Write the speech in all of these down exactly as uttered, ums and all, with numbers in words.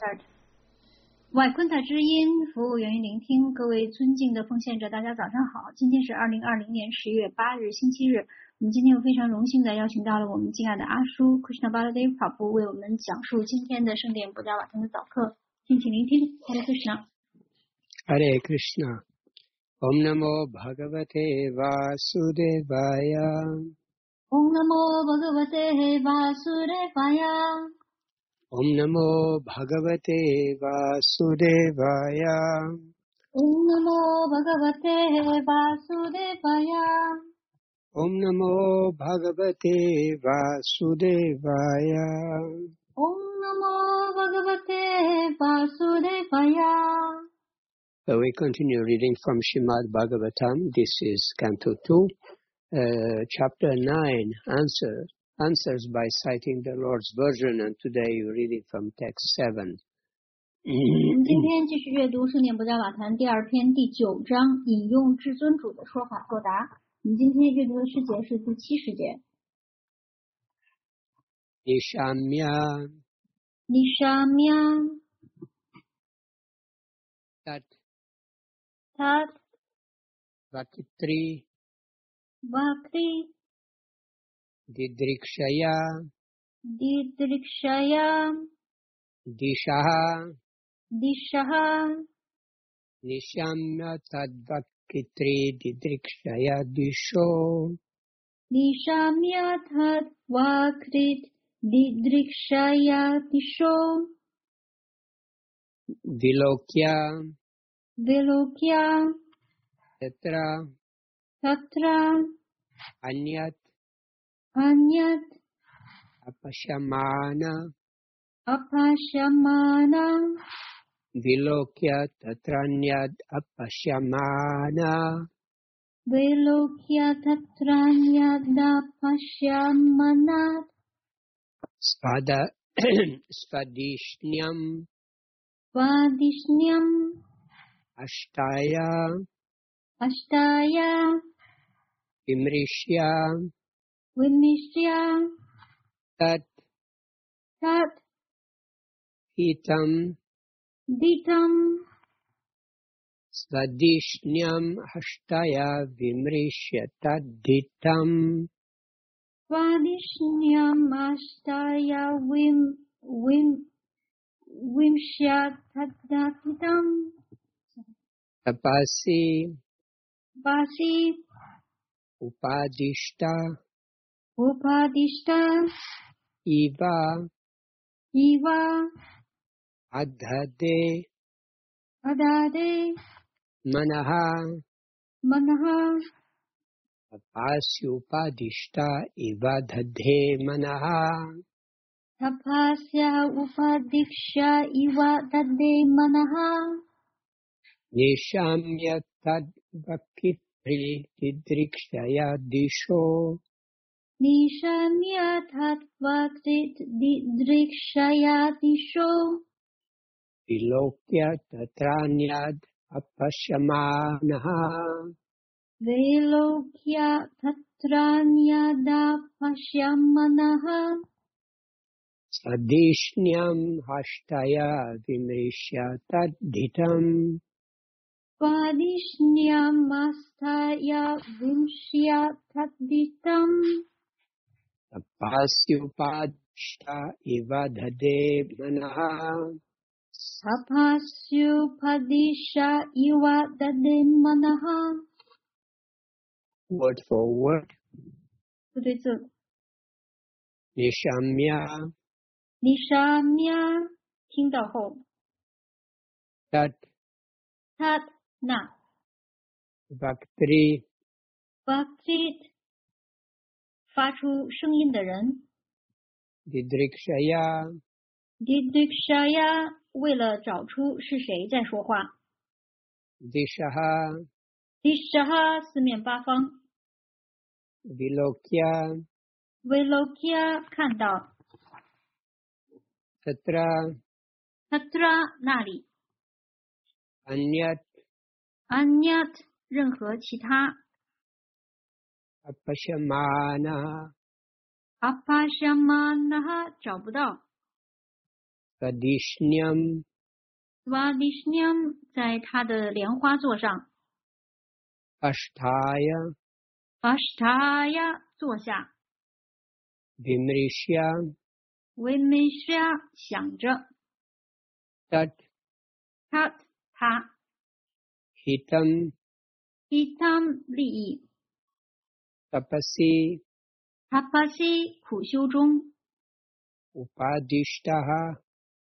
Start。外昆塔之音，服务源于聆听。各位尊敬的奉献者，大家早上好。今天是二零二零年十月八日，星期日。我们今天又非常荣幸的邀请到了我们敬爱的阿叔 Krishna Baladev Prabhu 为我们讲述今天的圣殿布加瓦腾的早课，敬请聆听。Hare Krishna。Hare Krishna。Om Namo Bhagavate Vasudevaya。 Om Namo Bhagavate Vasudevaya。Om Namo Bhagavate Vasudevaya. Om Namo Bhagavate Vasudevaya. Om Namo Bhagavate Vasudevaya. Om Namo Bhagavate Vasudevaya. So we continue reading from Srimad Bhagavatam. This is Canto two, uh, Chapter nine, Answer. Answers by citing the Lord's version, and today you're reading from text seven. 我们今天继续阅读圣殿布加瓦坛第二篇第九章，引用至尊主的说法作答。我们今天阅读的诗节是第七十节。 Nishamya Nishamya Tat Tat Vakitri Vakri Didrikshaya Didrikshaya Dishaha Dishaha Nishamya Tadvakitri Didrikshaya Disho Nishamya Tadvakrit Didrikshaya Disho Vilokya Vilokya Tatra Tatra Anyat Anyat Apashamana Apashamana Vilokya Tatranyad Apashamana Vilokya Tatranyad Apashamana Spada Spadishnyam Vadishnyam Ashtaya Ashtaya Vimrishya Vimishya Tat Tat Hitam Ditam Svadishnyam Ashtaya Vimrishya Tat Ditam Vadishnyam Ashtaya Vim Vim Vimshya Tadatitam Tapasi Vasi Upadishta Upadishta Iva Iva Adhade Adade Manaha Manaha Tapasya Upadishta Iva Dhadhe Manaha Tapasya Upadiksha Iva Dade Manaha Nishamya Tadvakitri Didrikshaya Disho Nishamya Tatvakrit Didrikshaya Disho Vilokya Tatranyad Apashamanaha Velokya Tatranyada Pashamanaha Sadishnyam Hashtaya Vimrishya Tadhitam Vadishnyam Astaya Vimshya Taditam Tapasyupadishta Iva Dhade Manaha Tapasyupadisha Iva Dade Manaha Word for word 字对字 Nishamya Nishamya 听到后 Tat Tat Na Vaktri Vakrit 发出声音的人 Didrikshaya Didrikshaya 为了找出是谁在说话 Dishaha Dishaha 四面八方 Vilokya Vilokya 看到 Tatra Tatra 那里 Anyat Anyat 任何其他 Apashamana Apashamana 找不到 Svadishnyam Svadishnyam 在他的莲花座上 Ashtaya Ashtaya 坐下 Vimrishya Vimrishya 想着 Tat Tat 他 Hitam Hitam 利益 Tapasi Tapasi 苦修中 Upadishtaha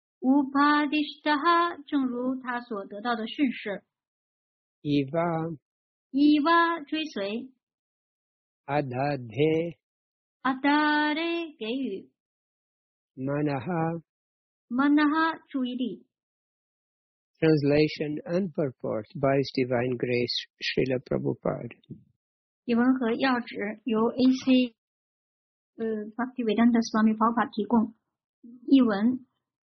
Upadishtaha 正如他所得到的训示 Eva Eva 追随 Adhadhe Adare 给予 Manaha Manaha 注意力 Translation and purport by His Divine Grace Srila Prabhupada. 译文和要旨由 A C 呃 Bhaktivedanta Swami Prabhupada 提供。译文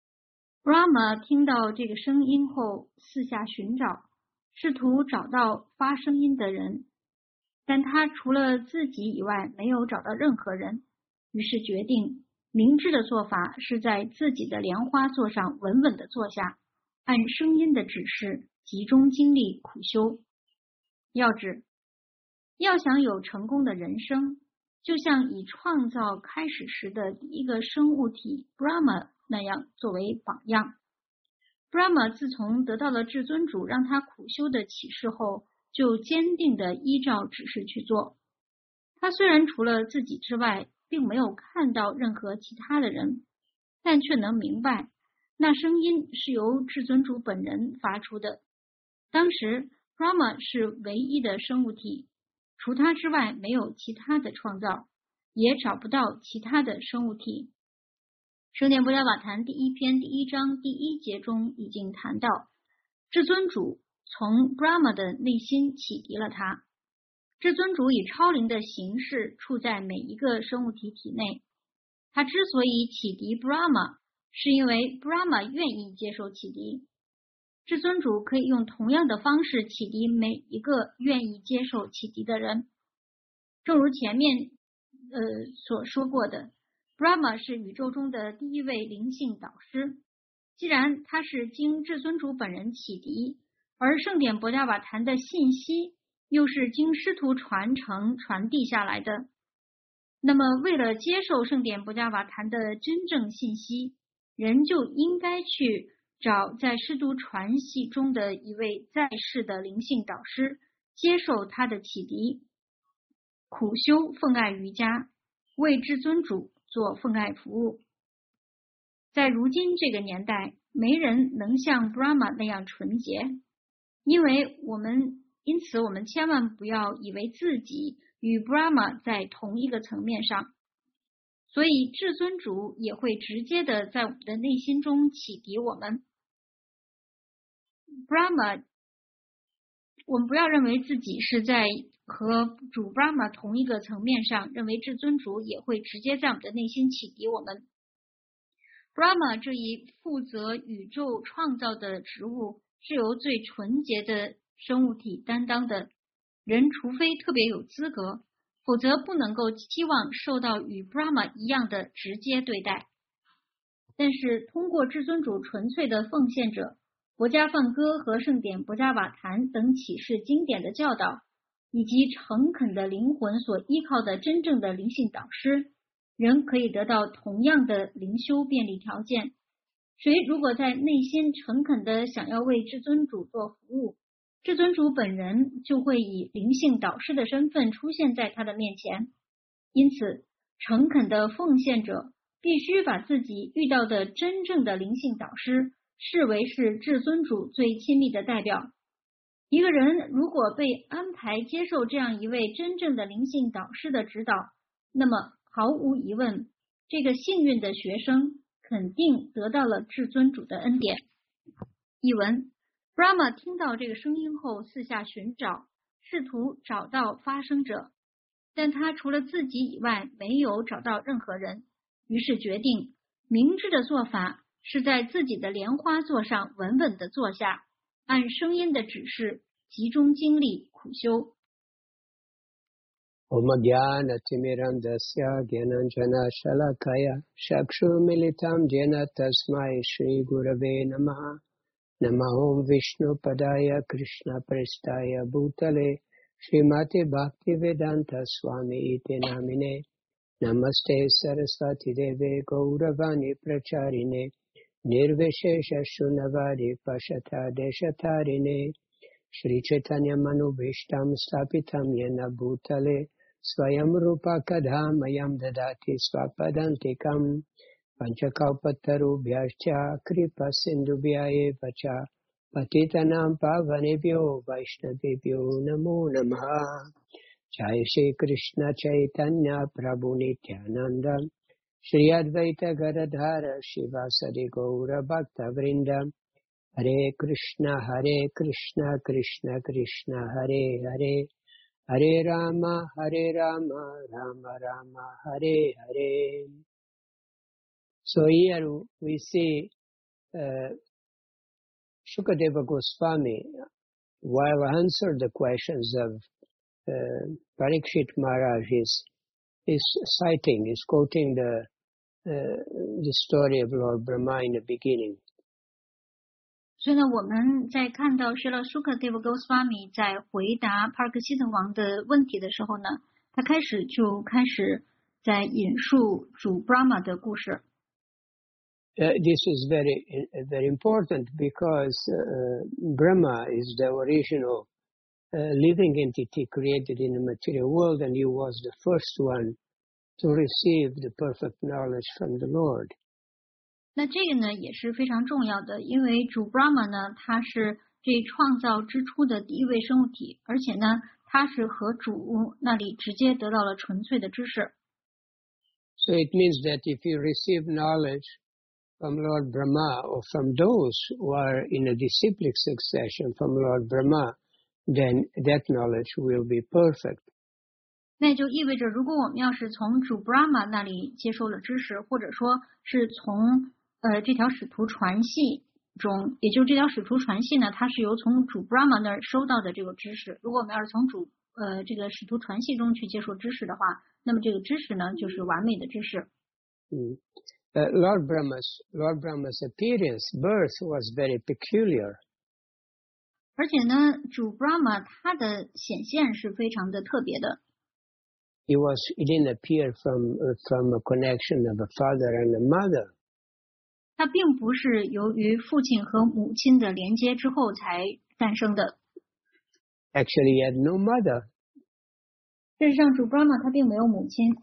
Brahma 听到这个声音后四下寻找，试图找到发声音的人，但他除了自己以外没有找到任何人，于是决定明智的做法是在自己的莲花座上稳稳地坐下，按声音的指示集中精力苦修。要旨要想有成功的人生，就像以创造开始时的第一个生物体 Brahma 那样作为榜样。Brahma 自从得到了至尊主让他苦修的启示后，就坚定地依照指示去做。他虽然除了自己之外，并没有看到任何其他的人，但却能明白那声音是由至尊主本人发出的。当时 Brahma 是唯一的生物体，除他之外没有其他的创造，也找不到其他的生物体。圣典布加瓦谈第一篇第一章第一节中已经谈到，至尊主从 Brahma 的内心启迪了他。至尊主以超灵的形式处在每一个生物体体内。他之所以启迪 Brahma， 是因为 Brahma 愿意接受启迪。至尊主可以用同样的方式启迪每一个愿意接受启迪的人。正如前面呃所说过的， Brahma 是宇宙中的第一位灵性导师。既然他是经至尊主本人启迪，而圣典博伽瓦坛的信息又是经师徒传承传递下来的，那么为了接受圣典博伽瓦坛的真正信息，人就应该去找在师徒传系中的一位在世的灵性导师，接受他的启迪，苦修奉爱瑜伽，为至尊主做奉爱服务。在如今这个年代，没人能像 Brahma 那样纯洁，因为我们因此我们千万不要以为自己与 Brahma 在同一个层面上，所以至尊主也会直接的在我们的内心中启迪我们。Brahma， 我们不要认为自己是在和主 Brahma 同一个层面上，认为至尊主也会直接在我们的内心启迪我们。Brahma 这一负责宇宙创造的职务是由最纯洁的生物体担当的，人除非特别有资格，否则不能够期望受到与 Brahma 一样的直接对待。但是通过至尊主纯粹的奉献者、博伽梵歌和圣典博伽瓦坛等启示经典的教导，以及诚恳的灵魂所依靠的真正的灵性导师，人可以得到同样的灵修便利条件。谁如果在内心诚恳的想要为至尊主做服务，至尊主本人就会以灵性导师的身份出现在他的面前。因此，诚恳的奉献者必须把自己遇到的真正的灵性导师视为是至尊主最亲密的代表。一个人如果被安排接受这样一位真正的灵性导师的指导，那么毫无疑问，这个幸运的学生肯定得到了至尊主的恩典。译文 Brahma 听到这个声音后四下寻找，试图找到发声者，但他除了自己以外没有找到任何人，于是决定明智的做法是在自己的莲花座上稳稳地坐下，按声音的指示集中精力苦修。 Om Jnana-timirandasya Jnananjana-shalakaya Chakshur-militam Jena Tasmai Shri Gurave Namaha Namahom Vishnu-padaya Krishna-prestaya Bhutale Srimati Bhaktivedanta Swami Iti Namine Namaste Saraswati Deve Gauravani Pracharine Nirvishesha Shunavari Pashata Deshatarine Shri Chaitanya Manubhishtam Stapitam Yena Bhutale Swayam Rupa Kadhamayam Dadati Swapadantikam Panchakalpatarubhyascha Kripa Sindhubhya Vacha Patitanam Pavanebhyo Vaishnavebhyo Namo Namaha Jai Shri Krishna Chaitanya Prabhu Nityananda Shri Advaita Gadadhara Shivasari Gaura Bhakta Vrinda Hare Krishna Hare Krishna Krishna Krishna Hare Hare Hare Rama Hare Rama Rama Rama Hare Hare. So here we see uh, Shukadeva Goswami, while answered the questions of uh, Parikshit Maharaj, is, is citing, is quoting the, uh, the story of Lord Brahma in the beginning. 所以呢，我们在看到施了舒克德沃 Goswami 在回答帕尔克西特王的问题的时候呢，他开始就开始在引述主 Brahma 的故事。 Uh, this is very uh, very important because uh, Brahma is the original uh, living entity created in the material world, and he was the first one to receive the perfect knowledge from the Lord. 那这个呢也是非常重要的，因为主 Brahma 呢，他是这创造之初的第一位生物体，而且呢，他是和主那里直接得到了纯粹的知识。 So it means that if you receive knowledge from Lord Brahma or from those who are in a disciplic succession from Lord Brahma, then that knowledge will be perfect. 那就意味着，如果我们要是从主 Brahma 那里接受了知识，或者说是从呃这条使徒传系中，也就是这条使徒传系呢，它是由从主 Brahma 那儿收到的这个知识。如果我们要是从主呃这个使徒传系中去接受知识的话，那么这个知识呢就是完美的知识。 Mm. Uh, Lord Brahma's Lord Brahma's appearance, birth was very peculiar. 而且呢，主 Brahma 他的显现是非常的特别的。 He was he didn't appear from uh, from a connection of a father and a mother. 他并不是由于父亲和母亲的连接之后才诞生的。 Actually, he had no mother. 事实上，主 Brahma 他并没有母亲。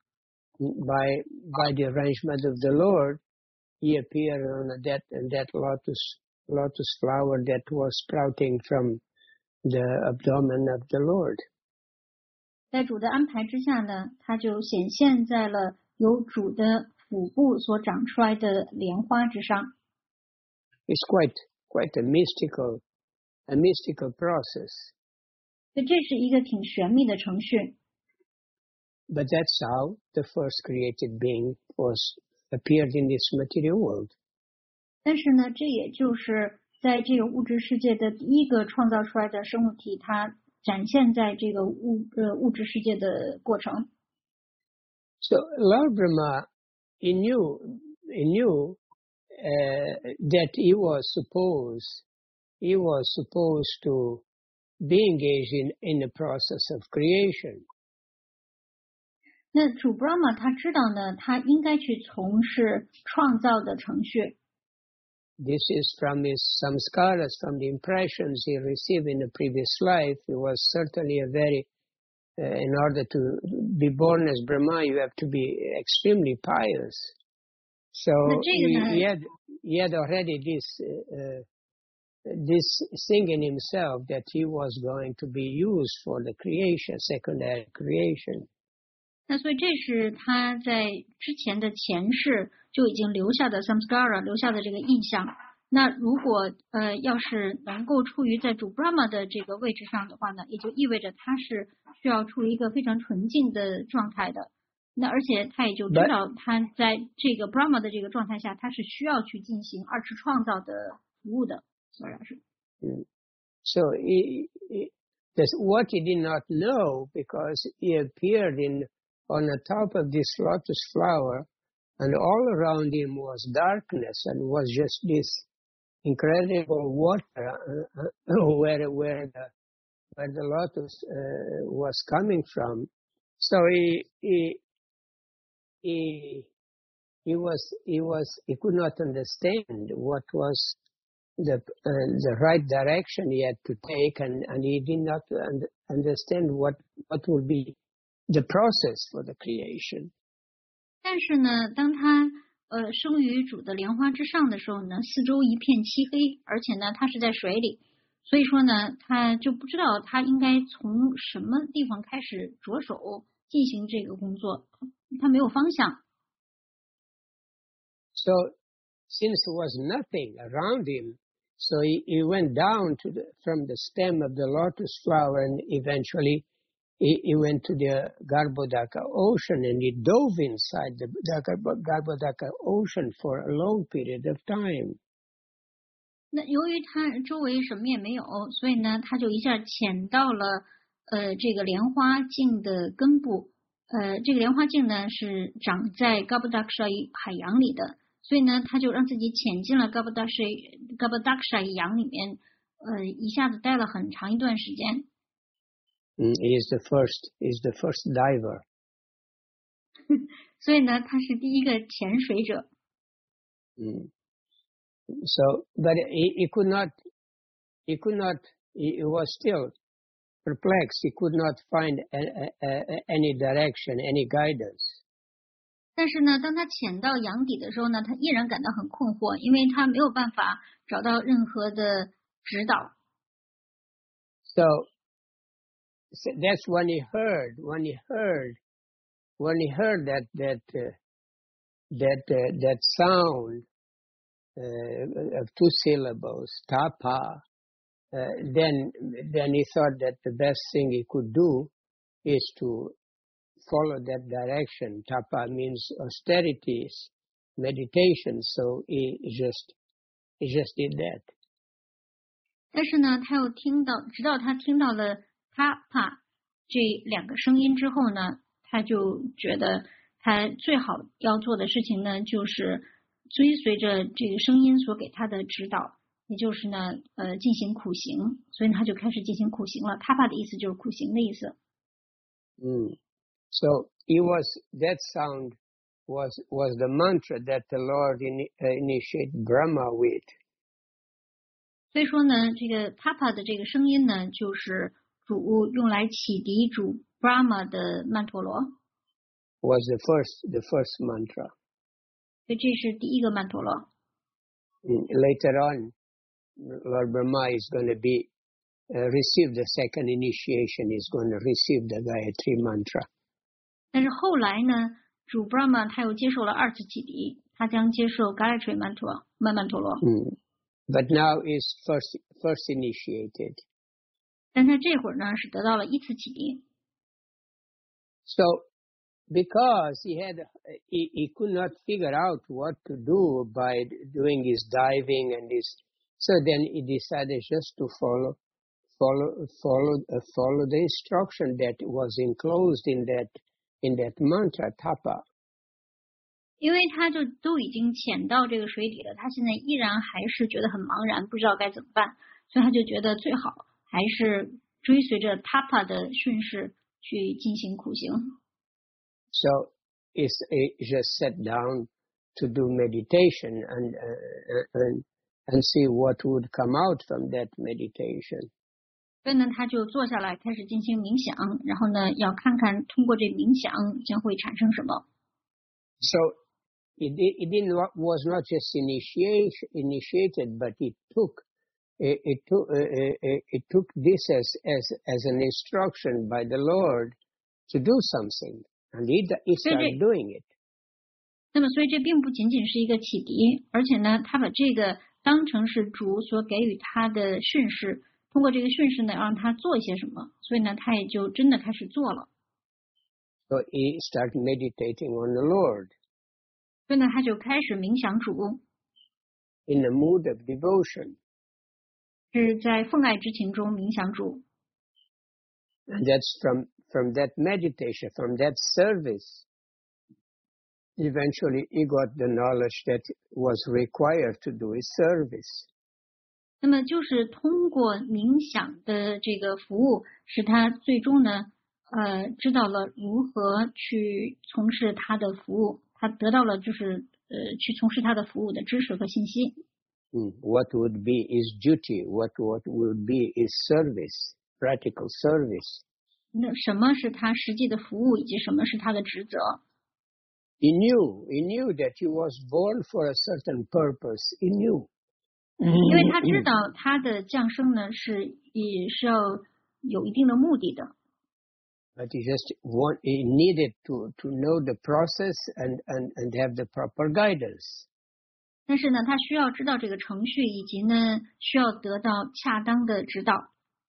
By by the arrangement of the Lord, he appeared on that that lotus lotus flower that was sprouting from the abdomen of the Lord. 在主的安排之下呢，他就显现在了由主的腹部所长出来的莲花之上。 It's quite quite a mystical a mystical process. 所以这是一个挺玄秘的程序。 But that's how the first created being was appeared in this material world. 但是呢，这也就是在这个物质世界的第一个创造出来的生物体，它展现在这个物呃物质世界的过程。 So Lord Brahma, he knew he knew uh, that he was supposed he was supposed to be engaged in in the process of creation. 那主 Brahma 他知道呢，他应该去从事创造的程序。 This is from his samskaras, from the impressions he received in the previous life. He was certainly a very, uh, in order to be born as Brahma, you have to be extremely pious. So he, he had he had already this uh, this thing in himself that he was going to be used for the creation, secondary creation. 那所以这是他在之前的前世就已经留下的 samskara 留下的这个印象。那如果呃要是能够处于在主 Brahma 的这个位置上的话呢，也就意味着他是需要处于一个非常纯净的状态的。那而且他也就知道他在这个 Brahma 的这个状态下，他是需要去进行二次创造的服务的，虽然是。 Mm. So he, he, That's what he did not know, because he appeared in on the top of this lotus flower, and all around him was darkness, and was just this incredible water uh, uh, where where the where the lotus uh, was coming from. So he he he he was he was he could not understand what was the uh, the right direction he had to take, and and he did not un- understand what what would be the process for the creation. 但是呢，当他呃生于主的莲花之上的时候呢，四周一片漆黑，而且呢，他是在水里，所以说呢，他就不知道他应该从什么地方开始着手进行这个工作，他没有方向。 So since there was nothing around him, so he, he went down to the, from the stem of the lotus flower, and eventually he, he went to the Garbhodaka ocean, and he dove inside the, the Garbhodaka ocean for a long period of time. 那由于他周围什么也没有，所以呢，他就一下潜到了呃这个莲花镜的根部。呃，这个莲花镜呢是长在 Garbhodaksha 海洋里的，所以呢，他就让自己潜进了 Garbhodaksha Garbhodaksha 洋里面，呃，一下子待了很长一段时间。 Mm, he is the first. He is the first diver. 所以呢，他是第一个潜水者。 Mm. So, but he, he could not. He could not. He, he was still perplexed. He could not find a, a, a, any direction, any guidance. 但是呢，当他潜到洋底的时候呢，他依然感到很困惑，因为他没有办法找到任何的指导。 So, so that's when he heard. When he heard. When he heard that that uh, that uh, that sound uh, of two syllables, tapa, uh, then then he thought that the best thing he could do is to follow that direction. Tapa means austerities, meditation. So he just he just did that. 但是呢，他又听到，直到他听到了 tapa 这两个声音之后呢，他就觉得他最好要做的事情呢，就是追随着这个声音所给他的指导，也就是呢，呃，进行苦行。所以他就开始进行苦行了。tapa 的意思就是苦行的意思。 Mm. So he was that sound was was the mantra that the Lord in, uh, initiated Brahma with. 所以说呢，这个 tapa 的这个声音呢，就是主用来启迪主 Brahma 的曼陀罗。 Was the first the first mantra. 所以这是第一个曼陀罗。 Mm. Later on, Lord Brahma is going to be uh, receive the second initiation. Is going to receive the Gayatri mantra. 但是后来呢，主 Brahma 他又接受了二次启迪，他将接受 Gayatri 曼陀曼曼陀罗。 Mm. But now is first first initiated. 但他这会儿呢是得到了一次启迪。 So, because he had he, he could not figure out what to do by doing his diving and his, so then he decided just to follow follow follow uh, follow the instruction that was enclosed in that in that mantra tapa. 因为他就都已经潜到这个水底了，他现在依然还是觉得很茫然，不知道该怎么办，所以他就觉得最好还是追随着 tapa 的训示去进行苦行。 So he just sat down to do meditation and uh, and and see what would come out from that meditation. 所以呢，他就坐下来开始进行冥想，然后呢，要看看通过这冥想将会产生什么。 So it, it didn't was not just initiation, initiated, but it took it, it took uh, it took this as as as an instruction by the Lord to do something, and he he started doing it. 那么，所以这并不仅仅是一个启迪，而且呢，他把这个当成是主所给予他的训示，通过这个训示呢，让他做一些什么，所以呢，他也就真的开始做了。 So he started meditating on the Lord. 所以呢，他就开始冥想主。 In the mood of devotion. 是在奉爱之情中冥想主。 And that's from, from that meditation, from that service, eventually he got the knowledge that was required to do his service. 那么就是通过冥想的这个服务，使他最终呢，呃，知道了如何去从事他的服务，他得到了就是呃去从事他的服务的知识和信息。 Mm. What would be his duty? What what would be his service? Practical service. 那什么是他实际的服务，以及什么是他的职责？ He knew, he knew that he was born for a certain purpose. He knew. 因为他知道他的降生呢是也是要有一定的目的的。 But he just want, he needed to, to know the process and, and, and have the proper guidance. 但是呢，他需要知道这个程序，以及呢需要得到恰当的指导。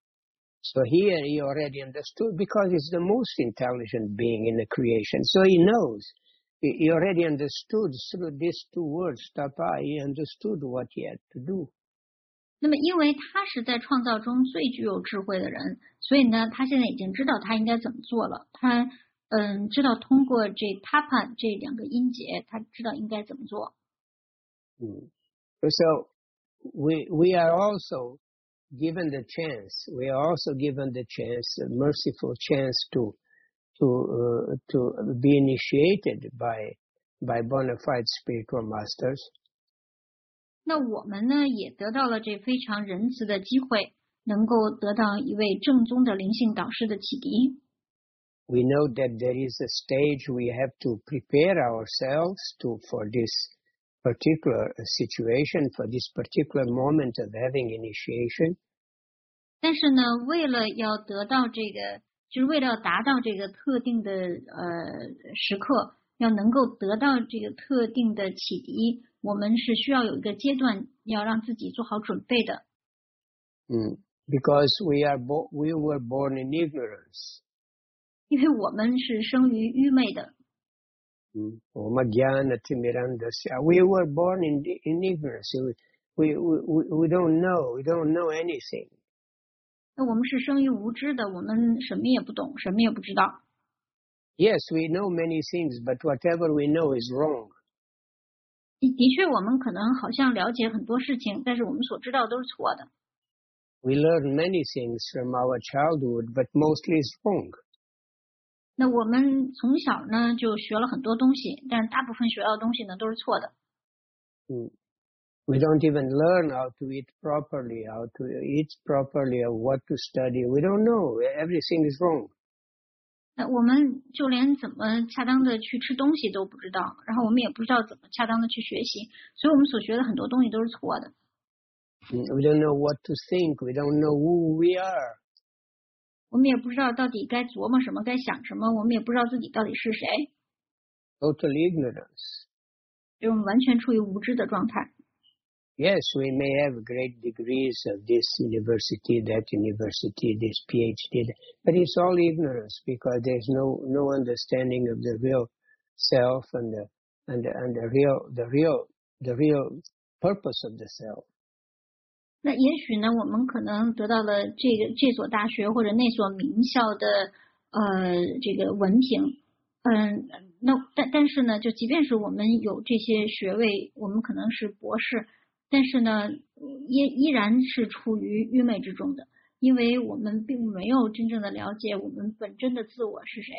So here he already understood because he's the most intelligent being in the creation. So he knows. He already understood through these two words, tapa, he understood what he had to do. 那么，因为他是在创造中最具有智慧的人，所以呢，他现在已经知道他应该怎么做了。他嗯，知道通过这 tapa 这两个音节，他知道应该怎么做。 Mm. So we we are also given the chance. We are also given the chance, a merciful chance to. to uh, to be initiated by by bona fide spiritual masters. 那我们呢，也得到了这非常仁慈的机会，能够得到一位正宗的灵性导师的启迪。 We know that there is a stage we have to prepare ourselves to for this particular situation, for this particular moment of having initiation. 但是呢，为了要得到这个。就是为了要达到这个特定的呃时刻，要能够得到这个特定的启迪，我们是需要有一个阶段，要让自己做好准备的。 嗯 ，Because we are bo- we were born in ignorance. 因为我们是生于愚昧的。 嗯 ，We were born in in ignorance. We we we we don't know. We don't know anything. 那我们是生于无知的，我们什么也不懂，什么也不知道。 Yes, we know many things, but whatever we know is wrong. 的确，我们可能好像了解很多事情，但是我们所知道都是错的。 We learn many things from our childhood, but mostly it's wrong. 那我们从小呢就学了很多东西，但是大部分学到的东西呢都是错的。 嗯。We don't even learn how to eat properly, how to eat properly, or what to study. We don't know. Everything is wrong. 那我们就连怎么恰当的去吃东西都不知道，然后我们也不知道怎么恰当的去学习，所以我们所学的很多东西都是错的。 We don't know what to think. We don't know who we are. 我们也不知道到底该琢磨什么，该想什么，我们也不知道自己到底是谁。 Total ignorance. 所以我们完全处于无知的状态。 Yes, we may have great degrees of this university, that university, this PhD, but it's all ignorance because there's no no understanding of the real self and the and the, and the real the real the real purpose of the self. 那也许呢，我们可能得到了这个这所大学或者那所名校的呃这个文凭，嗯，那但但是呢，就即便是我们有这些学位，我们可能是博士。但是呢，依依然是处于愚昧之中的，因为我们并没有真正的了解我们本真的自我是谁。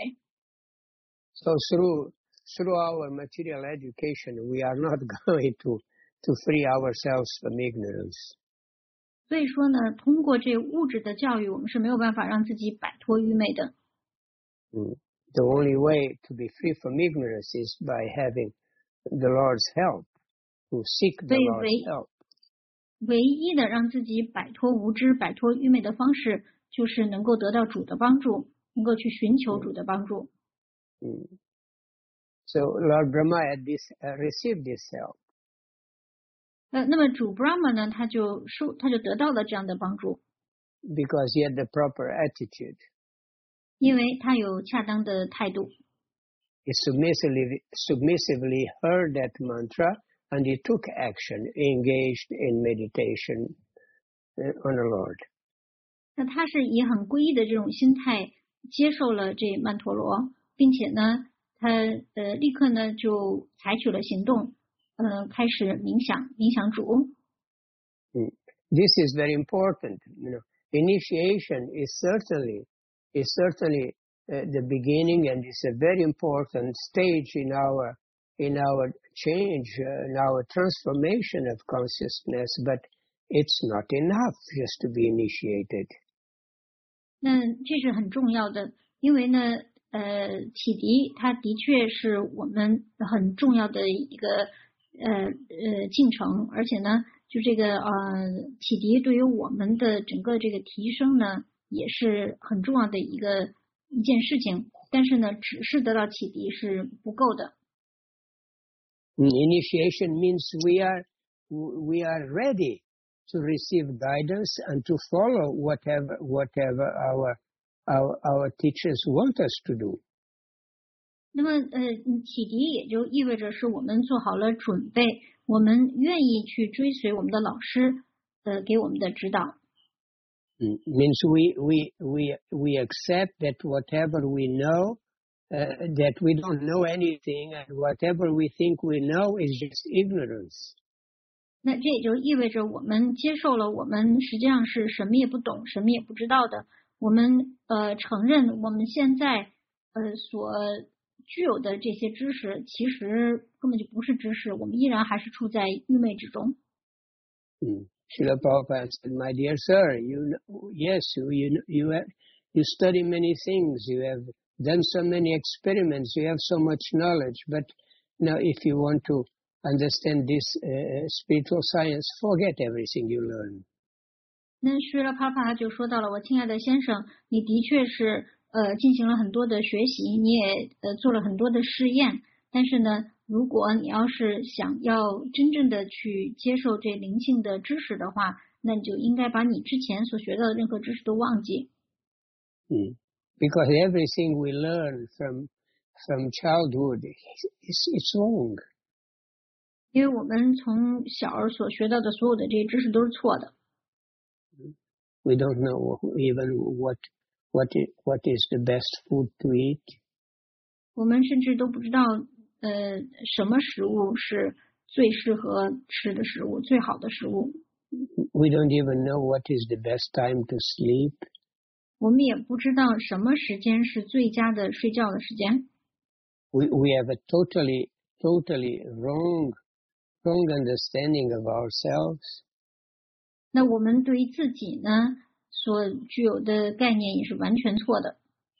So through through our material education, we are not going to to free ourselves from ignorance. 所以说呢，通过这物质的教育，我们是没有办法让自己摆脱愚昧的。 Mm. The only way to be free from ignorance is by having the Lord's help. To seek the Lord's help. 唯一的让自己摆脱无知、摆脱愚昧的方式，就是能够得到主的帮助，能够去寻求主的帮助。 Mm. So Lord Brahma had this uh, received this help. 呃，那么主 Brahma 呢，他就收，他就得到了这样的帮助。 Because he had the proper attitude. 因为他有恰当的态度。 He submissively submissively heard that mantra. And he took action, engaged in meditation on the Lord. 那他是以很皈依的这种心态接受了这曼陀罗，并且呢，他呃立刻呢就采取了行动，呃，开始冥想，冥想主。 Mm. This is very important. You know, initiation is certainly is certainly uh, the beginning, and it's a very important stage in our in our change, uh, in our transformation of consciousness. But it's not enough just to be initiated. 那这是很重要的，因为呢，呃，启迪它的确是我们很重要的一个呃呃进程，而且呢，就这个呃启迪对于我们的整个这个提升呢，也是很重要的一个一件事情。但是呢，只是得到启迪是不够的。 Initiation means we are we are ready to receive guidance and to follow whatever whatever our our our teachers want us to do. 那么，呃，启迪也就意味着是我们做好了准备，我们愿意去追随我们的老师，呃，给我们的指导。 Mm. Means we we we we accept that whatever we know, uh, that we don't know anything, and whatever we think we know is just ignorance. 那这也就意味着我们接受了我们实际上是什么也不懂、什么也不知道的。我们呃承认我们现在呃所具有的这些知识，其实根本就不是知识，我们依然还是处在愚昧之中。 Mm. Srila Prabhupada said, "My dear sir, you know, yes, you you you have, you study many things, you have done so many experiments, you have so much knowledge, but now if you want to understand this uh, spiritual science, forget everything you learn." 那施拉帕帕就说到了，我亲爱的先生，你的确是呃进行了很多的学习，你也呃做了很多的试验，但是呢，如果你要是想要真正的去接受这灵性的知识的话，那你就应该把你之前所学到的任何知识都忘记。 Mm. Because everything we learn from from childhood is it's wrong. 因为我们从小所学到的所有的这些知识都是错的。 We don't know even what what is, what is the best food to eat. 我们甚至都不知道，呃，什么食物是最适合吃的食物，最好的食物。 We don't even know what is the best time to sleep. 我们也不知道什么时间是最佳的睡觉的时间。 We we have a totally totally wrong wrong understanding of ourselves. 那我们对于自己呢所具有的概念也是完全错的。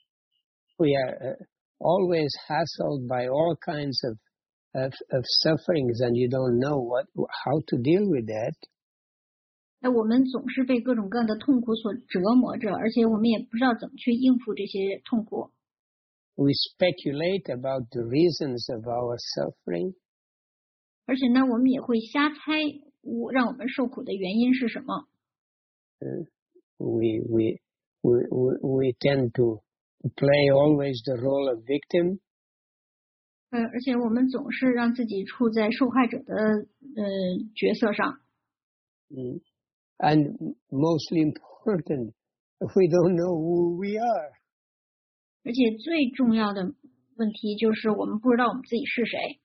We are uh, always hassled by all kinds of, of of sufferings, and you don't know what how to deal with that. 那我们总是被各种各样的痛苦所折磨着，而且我们也不知道怎么去应付这些痛苦。 We speculate about the reasons of our suffering. 而且呢，我们也会瞎猜，我让我们受苦的原因是什么。 Uh, we we we we we tend to play always the role of victim. 呃，而且我们总是让自己处在受害者的呃角色上。 Mm. And mostly important, we don't know who we are. 而且最重要的问题就是我们不知道我们自己是谁。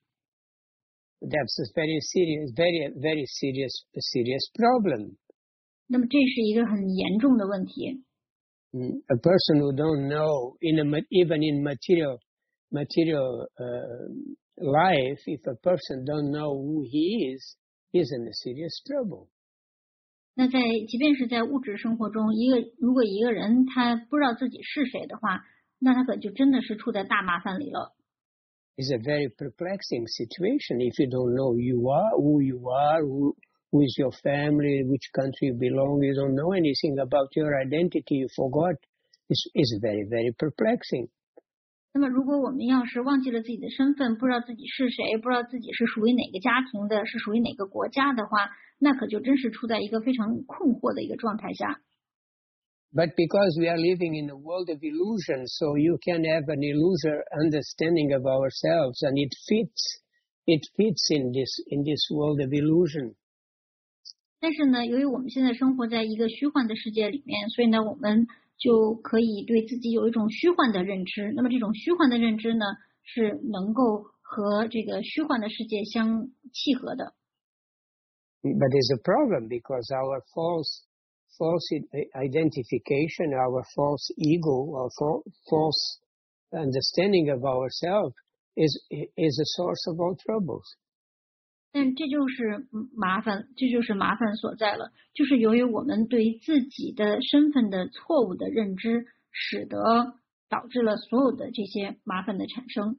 That's a very serious, very very serious serious problem. 那么这是一个很严重的问题。 Mm. A person who don't know, in a, even in material material uh, life, if a person don't know who he is, he's in a serious trouble. 那在即便是在物质生活中，一个如果一个人他不知道自己是谁的话，那他可就真的是处在大麻烦里了。 It's a very perplexing situation if you don't know who you are, who you are, who, who is your family, which country you belong. You don't know anything about your identity. You forgot. It's, it's very, very perplexing. 那么，如果我们要是忘记了自己的身份，不知道自己是谁，不知道自己是属于哪个家庭的，是属于哪个国家的话，那可就真是处在一个非常困惑的一个状态下。 But because we are living in a world of illusion, so you can have an illusory understanding of ourselves, and it fits. It fits in this in this world of illusion. 但是呢，由于我们现在生活在一个虚幻的世界里面，所以呢，我们就可以对自己有一种虚幻的认知。那么这种虚幻的认知呢，是能够和这个虚幻的世界相契合的。 But there's a problem because our false, false identification, our false ego, or false understanding of ourselves is is a source of all troubles. 但这就是麻烦，这就是麻烦所在了。就是由于我们对自己的身份的错误的认知，使得导致了所有的这些麻烦的产生。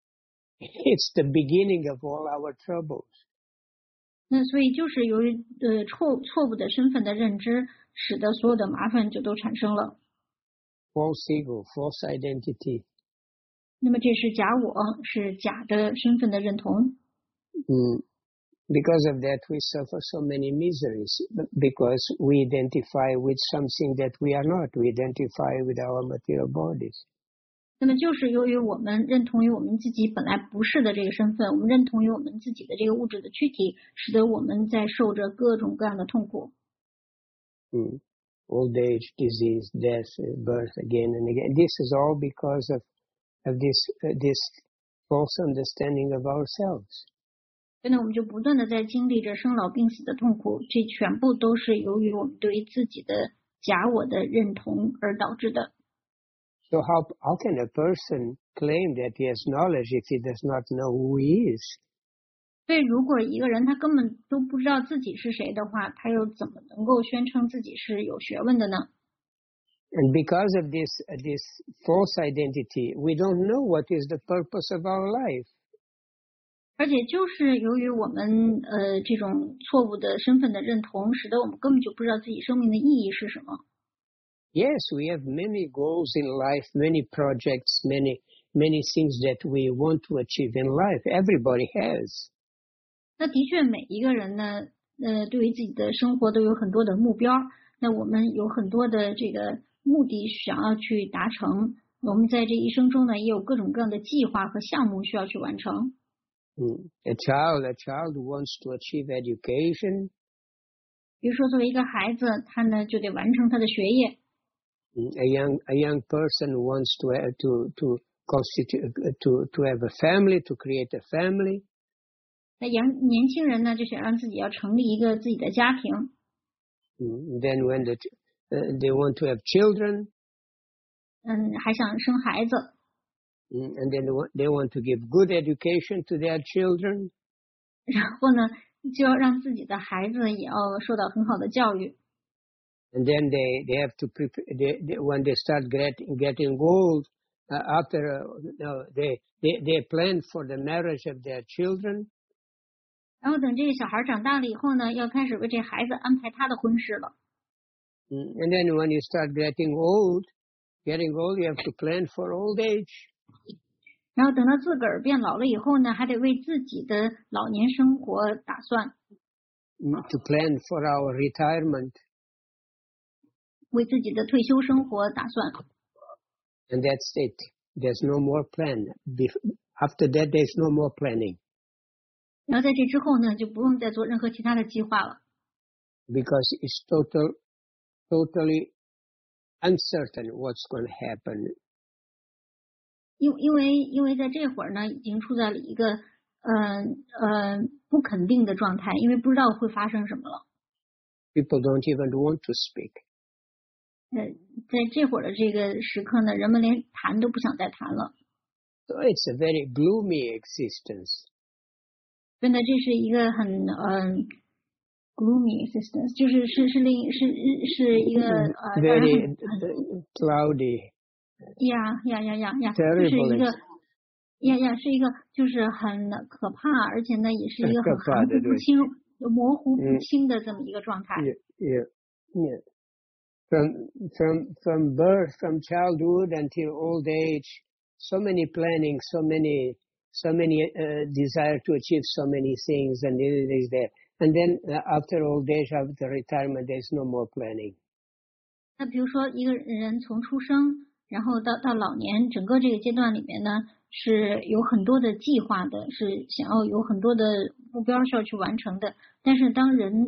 It's the beginning of all our troubles. 那所以就是由于呃错错误的身份的认知，使得所有的麻烦就都产生了。 False ego, false identity. 那么这是假我，是假的身份的认同。 嗯。Because of that, we suffer so many miseries, because we identify with something that we are not. We identify with our material bodies. 那么就是由于我们认同于我们自己本来不是的这个身份，我们认同于我们自己的这个物质的躯体，使得我们在受着各种各样的痛苦。 Mm. Old age, disease, death, birth again and again. This is all because of, of this, uh, this false understanding of ourselves. 所以呢，我们就不断的在经历着生老病死的痛苦，这全部都是由于我们对于自己的假我的认同而导致的。 So how how can a person claim that he has knowledge if he does not know who he is? 所以，如果一个人他根本都不知道自己是谁的话，他又怎么能够宣称自己是有学问的呢？ And because of this uh, this false identity, we don't know what is the purpose of our life. 而且就是由于我们呃这种错误的身份的认同，使得我们根本就不知道自己生命的意义是什么。 Yes, we have many goals in life, many projects, many many things that we want to achieve in life. Everybody has. 那的确，每一个人呢，呃，对于自己的生活都有很多的目标。那我们有很多的这个目的想要去达成。我们在这一生中呢，也有各种各样的计划和项目需要去完成。 Mm. A child, a child wants to achieve education. 比如说，作为一个孩子，他呢就得完成他的学业。 Mm. A young a young person wants to uh, to to constitute uh, to to have a family, to create a family. 那年年轻人呢，就想让自己要成立一个自己的家庭。 Mm. Then when the, uh, they want to have children. 嗯，还想生孩子。 Mm. And then they want, they want to give good education to their children. 然后呢，就要让自己的孩子也要受到很好的教育。 And then they, they have to prepare, they, they, when they start getting, getting old, uh, after, uh, no, they, they, they plan for the marriage of their children. 然后等这个小孩长大了以后呢，要开始为这孩子安排他的婚事了。 Mm. And then when you start getting old, getting old, you have to plan for old age. 然后等到自个儿变老了以后呢，还得为自己的老年生活打算。 Mm. To plan for our retirement. 为自己的退休生活打算。 And that's it. There's no more plan. After that, there's no more planning. 然后在这之后呢，就不用再做任何其他的计划了。 Because it's total, totally uncertain what's going to happen. 因因为因为在这会儿呢，已经处在了一个呃呃不肯定的状态，因为不知道会发生什么了。 People don't even want to speak. 呃，在这会儿的这个时刻呢，人们连谈都不想再谈了。 So it's a very gloomy existence. 真的，这是一个很嗯、呃、gloomy existence， 就是是是另是是一个呃 very 很很 cloudy. 呀呀呀呀呀， Terrible 就是一个呀呀是一个就是很可怕，而且呢也是一个很含糊不清、模糊不清的这么一个状态。 Yeah, yeah, yeah. From from from birth, from childhood until old age, so many planning, so many so many uh, desire to achieve so many things, and it is there. And then uh, after old age, after retirement, there's no more planning. 那比如说一个人从出生，然后到到老年，整个这个阶段里面呢，是有很多的计划的，是想要有很多的目标需要去完成的。但是当人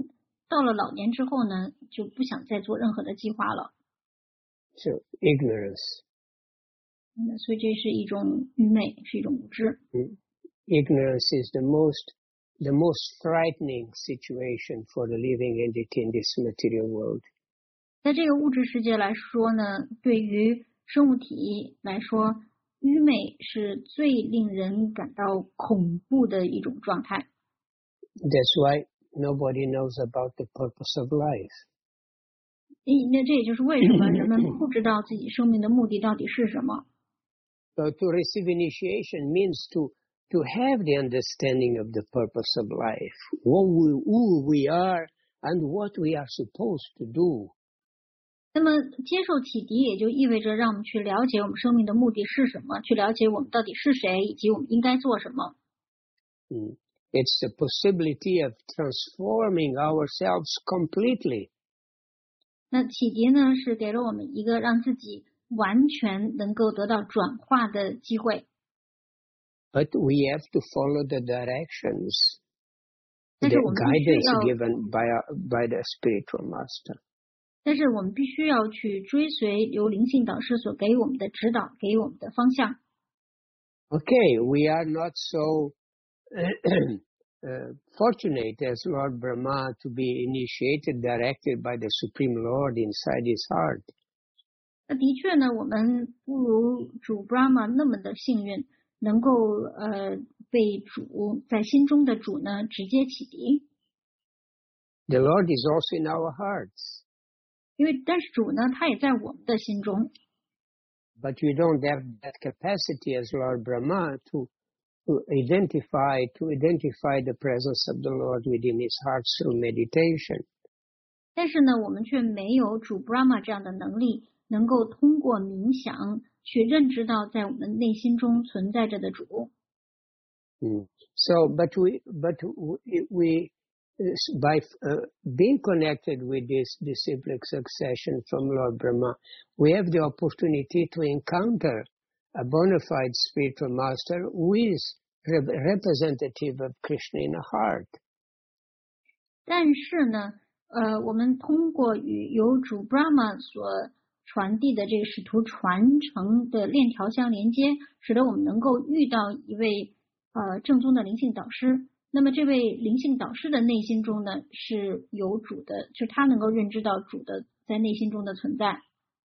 到了老年之后呢，就不想再做任何的计划了。 So ignorance. 嗯，所以这是一种愚昧，是一种无知。 Mm. Ignorance is the most the most frightening situation for the living entity in this material world. 在这个物质世界来说呢，对于生物体来说，愚昧是最令人感到恐怖的一种状态。 That's why nobody knows about the purpose of life. 那这也就是为什么人们不知道自己生命的目的到底是什么。 So to receive initiation means to to have the understanding of the purpose of life, who we, who we are and what we are supposed to do. 那么接受启迪也就意味着让我们去了解我们生命的目的是什么，去了解我们到底是谁，以及我们应该做什么。 Mm. It's the possibility of transforming ourselves completely. 那启迪呢，是给了我们一个让自己完全能够得到转化的机会。 But we have to follow the directions, 但 the 是我们必须 guidance 要， given by our, by the spiritual master. 但是我们必须要去追随由灵性导师所给我们的指导，给我们的方向。 Okay, we are not so uh, fortunate as Lord Brahma to be initiated, directed by the Supreme Lord inside his heart. 那的确呢，我们不如主 Brahma 那么的幸运，能够呃被主在心中的主呢直接启迪。 The Lord is also in our hearts, 因为但是主呢，他也在我们的心中， but we don't have that capacity as Lord Brahma to, to identify to identify the presence of the Lord within his heart through meditation. 但是呢，我们却没有主 Brahma 这样的能力，能够通过冥想去认知到在我们内心中存在着的主。 Mm. So, but we, but we, we by uh, being connected with this disciplic succession from Lord Brahma, we have the opportunity to encounter a bona fide spiritual master who is rep- representative of Krishna in the heart. 但是呢，呃，我们通过与由主 Brahma 所传递的这个使徒传承的链条相连接，使得我们能够遇到一位呃正宗的灵性导师。那么这位灵性导师的内心中呢，是有主的，就是他能够认知到主的在内心中的存在。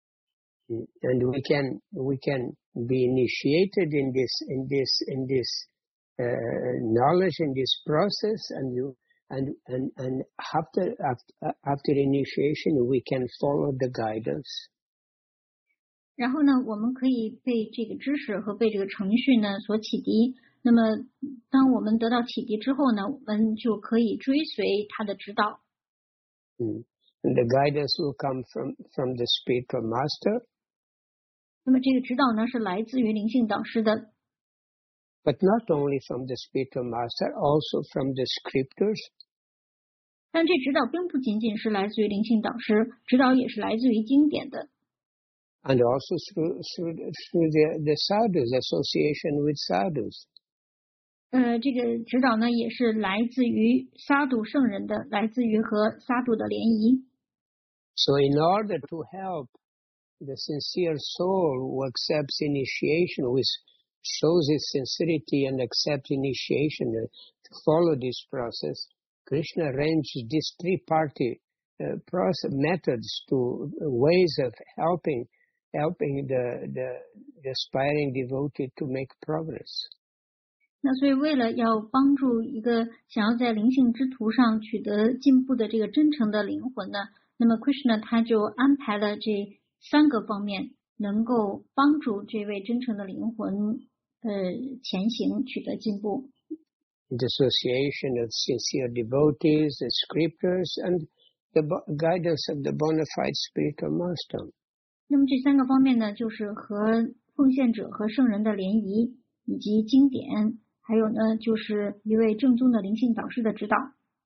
And we can we can be initiated in this in this in this uh, knowledge in this process, and you and and and after after after initiation we can follow the guidance. 然后呢，我们可以被这个知识和被这个程序呢所启迪。那么，当我们得到启迪之后呢，我们就可以追随他的指导。 Mm. And the guidance will come from from the spiritual master. 那么这个指导呢，是来自于灵性导师的。 But not only from the spiritual master, also from the scriptures. 但这指导并不仅仅是来自于灵性导师，指导也是来自于经典的。 And also through through, through the, the sadhus, association with sadhus. 呃，这个指导呢，也是来自于撒度圣人的，来自于和撒度的联谊。 So in order to help the sincere soul who accepts initiation, who shows its sincerity and accepts initiation, uh, to follow this process, Krishna arranged these three-party uh, process methods to uh, ways of helping helping the, the the aspiring devotee to make progress. 那所以，为了要帮助一个想要在灵性之途上取得进步的这个真诚的灵魂呢，那么 Krishna 他就安排了这三个方面，能够帮助这位真诚的灵魂呃前行，取得进步。 The association of sincere devotees, the scriptures, and the guidance of the bona fide spiritual master. 那么这三个方面呢，就是和奉献者和圣人的联谊，以及经典。还有呢，就是一位正宗的灵性导师的指导。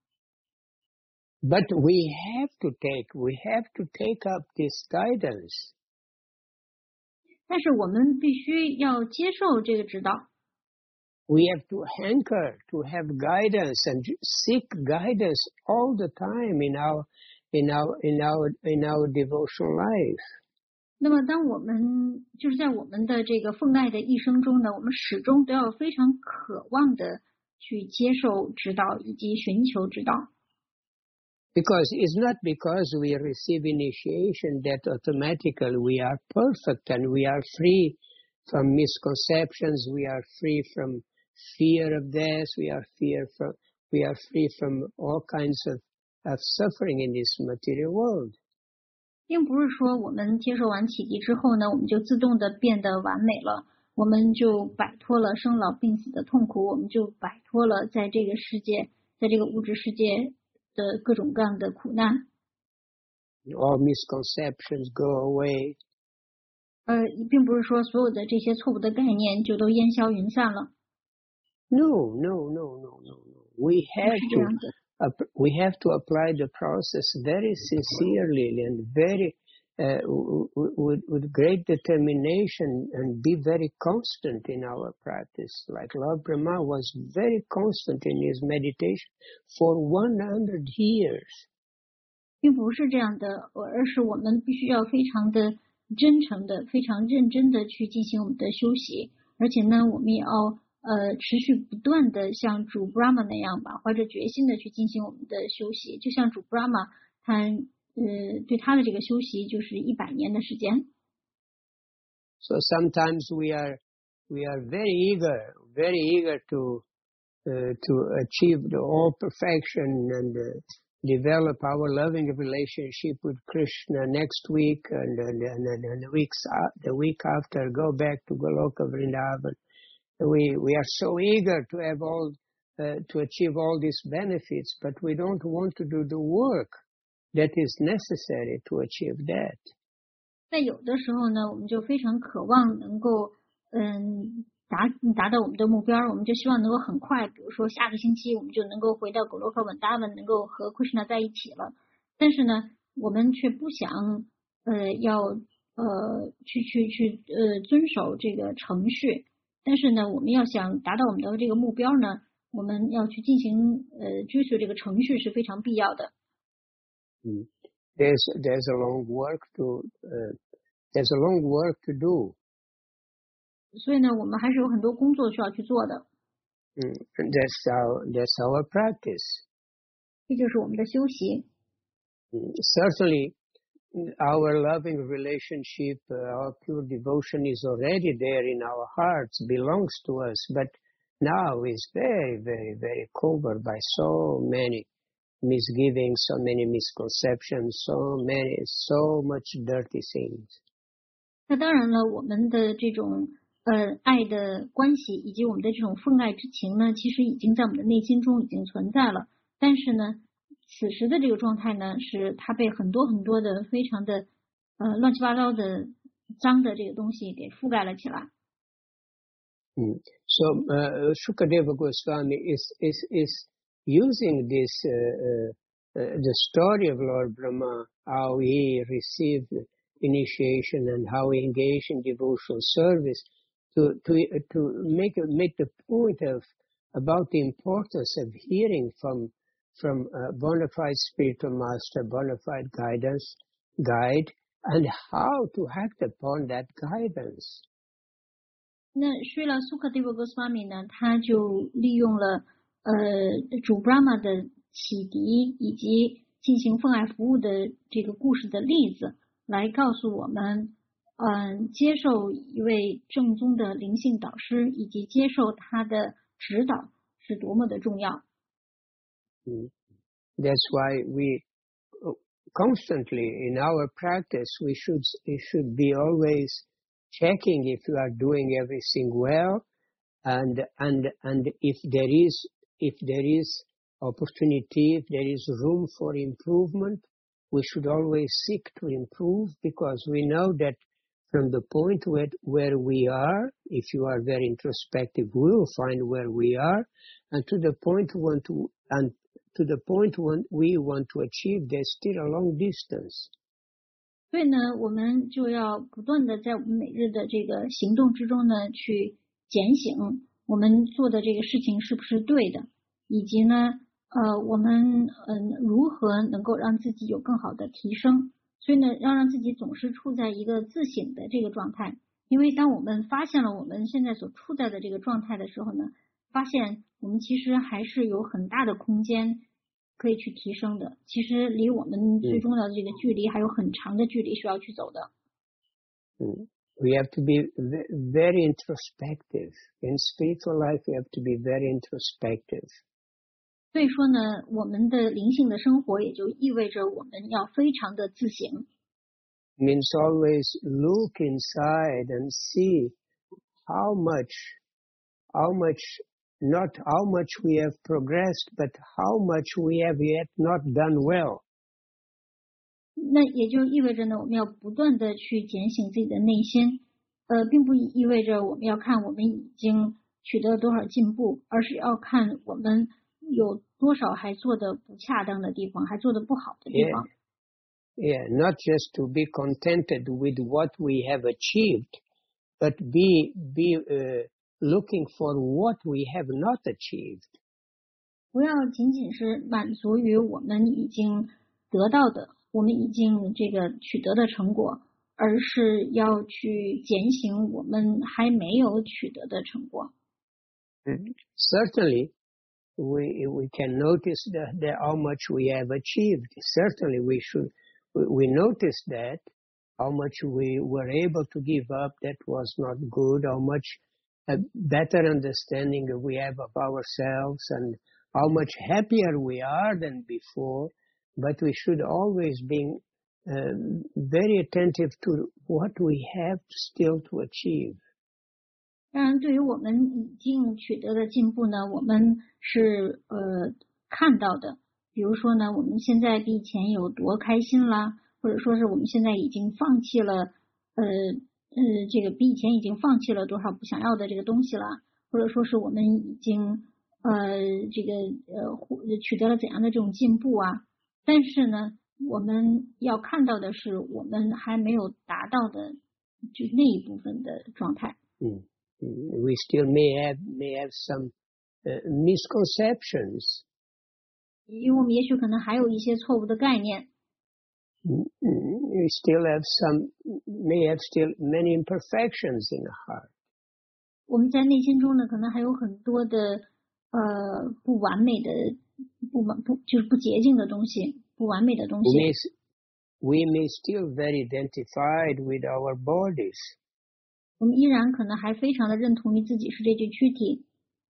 But we have to take, we have to take up this guidance. 但是我们必须要接受这个指导。 we have to hanker to have guidance and seek guidance all the time in our in our in our in our devotional life. 那么，当我们就是在我们的这个奉爱的一生中呢，我们始终都要非常渴望的去接受指导以及寻求指导。 Because it's not because we receive initiation that automatically we are perfect and we are free from misconceptions, we are free from fear of death, we are fear from we are free from all kinds of, of suffering in this material world. 并不是说我们接受完启迪之后呢，我们就自动的变得完美了，我们就摆脱了生老病死的痛苦，我们就摆脱了在这个世界，在这个物质世界的各种各样的苦难。 All misconceptions go away. 呃，并不是说所有的这些错误的概念就都烟消云散了。 No, no, no, no, no, no. We have to. Uh, we have to apply the process very sincerely and very uh, with, with great determination and be very constant in our practice. Like Lord Brahma was very constant in his meditation for one hundred years. 并不是这样的，而是我们必须要非常的真诚的、非常认真的去进行我们的修习，而且呢，我们也要。呃，持续不断的像主 Brahma 那样吧，怀着决心的去进行我们的修习，就像主 Brahma 他呃对他的这个修习就是一百年的时间。 So sometimes we are we are very eager, very eager to uh, to achieve the all perfection and uh, develop our loving relationship with Krishna next week and and, and, and the weeks uh, the week after go back to Goloka Vrindavan. We we are so eager to have all uh, to achieve all these benefits, but we don't want to do the work that is necessary to achieve that. 在有的时候呢，我们就非常渴望能够嗯达达到我们的目标，我们就希望能够很快，比如说下个星期我们就能够回到果罗克稳达文，能够和 Krishna 在一起了。但是呢，我们却不想呃要呃去去去呃遵守这个程序。但是呢，我们要想达到我们的这个目标呢，我们要去进行呃追随这个程序是非常必要的。 嗯 ，There's there's a long work to uh, there's a long work to do. 所以呢，我们还是有很多工作需要去做的。 嗯 ，That's our that's our practice. 这就是我们的修习。 Mm, certainly. Our loving relationship, uh, our pure devotion is already there in our hearts, belongs to us, but now is very, very, very covered by so many misgivings, so many misconceptions, so many, so much dirty things. 那当然了，我们的这种呃爱的关系以及我们的这种奉爱之情呢，其实已经在我们的内心中已经存在了，但是呢。此时的这个状态呢，是它被很多很多的非常的呃乱七八糟的脏的这个东西给覆盖了起来。 Mm. So uh, Shukadeva Goswami is is is using this uh, uh, the story of Lord Brahma, how he received initiation and how he engaged in devotional service, to to to make make the point of about the importance of hearing from. from a bona fide spiritual master, bona fide guidance, guide, and how to act upon that guidance. 那Srila Sukadeva Goswami 呢，他就利用了呃主 Brahma 的启迪以及进行奉爱服务的这个故事的例子，来告诉我们，嗯、呃，接受一位正宗的灵性导师以及接受他的指导是多么的重要。 That's why we constantly in our practice we should we should be always checking if you are doing everything well, and and and if there is if there is opportunity, if there is room for improvement, we should always seek to improve, because we know that from the point where where we are, if you are very introspective, we will find where we are, and to the point we want to and to the point when we want to achieve, there's still a long distance. 所以呢，我们就要不断的在我们每日的这个行动之中呢，去检醒我们做的这个事情是不是对的，以及呢，呃，我们嗯、呃、如何能够让自己有更好的提升。所以呢，要让自己总是处在一个自省的这个状态。因为当我们发现了我们现在所处在的这个状态的时候呢，发现我们其实还是有很大的空间可以去提升的。其实离我们最重要的这个距离还有很长的距离需要去走的。 嗯。We have to be very introspective. In spiritual life, we have to be very introspective. 所以说呢，我们的灵性的生活也就意味着我们要非常的自省。 Means always look inside and see how much, how much, not how much we have progressed, but how much we have yet not done well. 那也就意味着呢，我们要不断的去检醒自己的内心，呃，并不意味着我们要看我们已经取得了多少进步，而是要看我们有多少还做的不恰当的地方，还做的不好的地方。 Yeah, yeah, not just to be contented with what we have achieved, but be be uh, looking for what we have not achieved. 不要仅仅是满足于我们已经得到的，我们已经这个取得的成果，而是要去检醒我们还没有取得的成果。 Certainly, we we can notice that, that how much we have achieved. Certainly, we should we, we notice that how much we were able to give up that was not good. How much a better understanding we have of ourselves, and how much happier we are than before. But we should always be um, very attentive to what we have still to achieve. 当然，对于我们已经取得的进步呢，我们是呃看到的。比如说呢，我们现在比以前有多开心啦，或者说是我们现在已经放弃了呃呃这个比以前已经放弃了多少不想要的这个东西啦，或者说是我们已经呃这个呃取得了怎样的这种进步啊。但是呢，我们要看到的是我们还没有达到的就那一部分的状态。 嗯。We still may have may have some uh, misconceptions. 因为我们也许可能还有一些错误的概念。 We still have some may have still many imperfections in the heart. 我们在内心中呢，可能还有很多的呃不完美的、不完不就是不洁净的东西，不完美的东西。 We may, we may still very identified with our bodies. 我们依然可能还非常的认同于自己是这具躯体。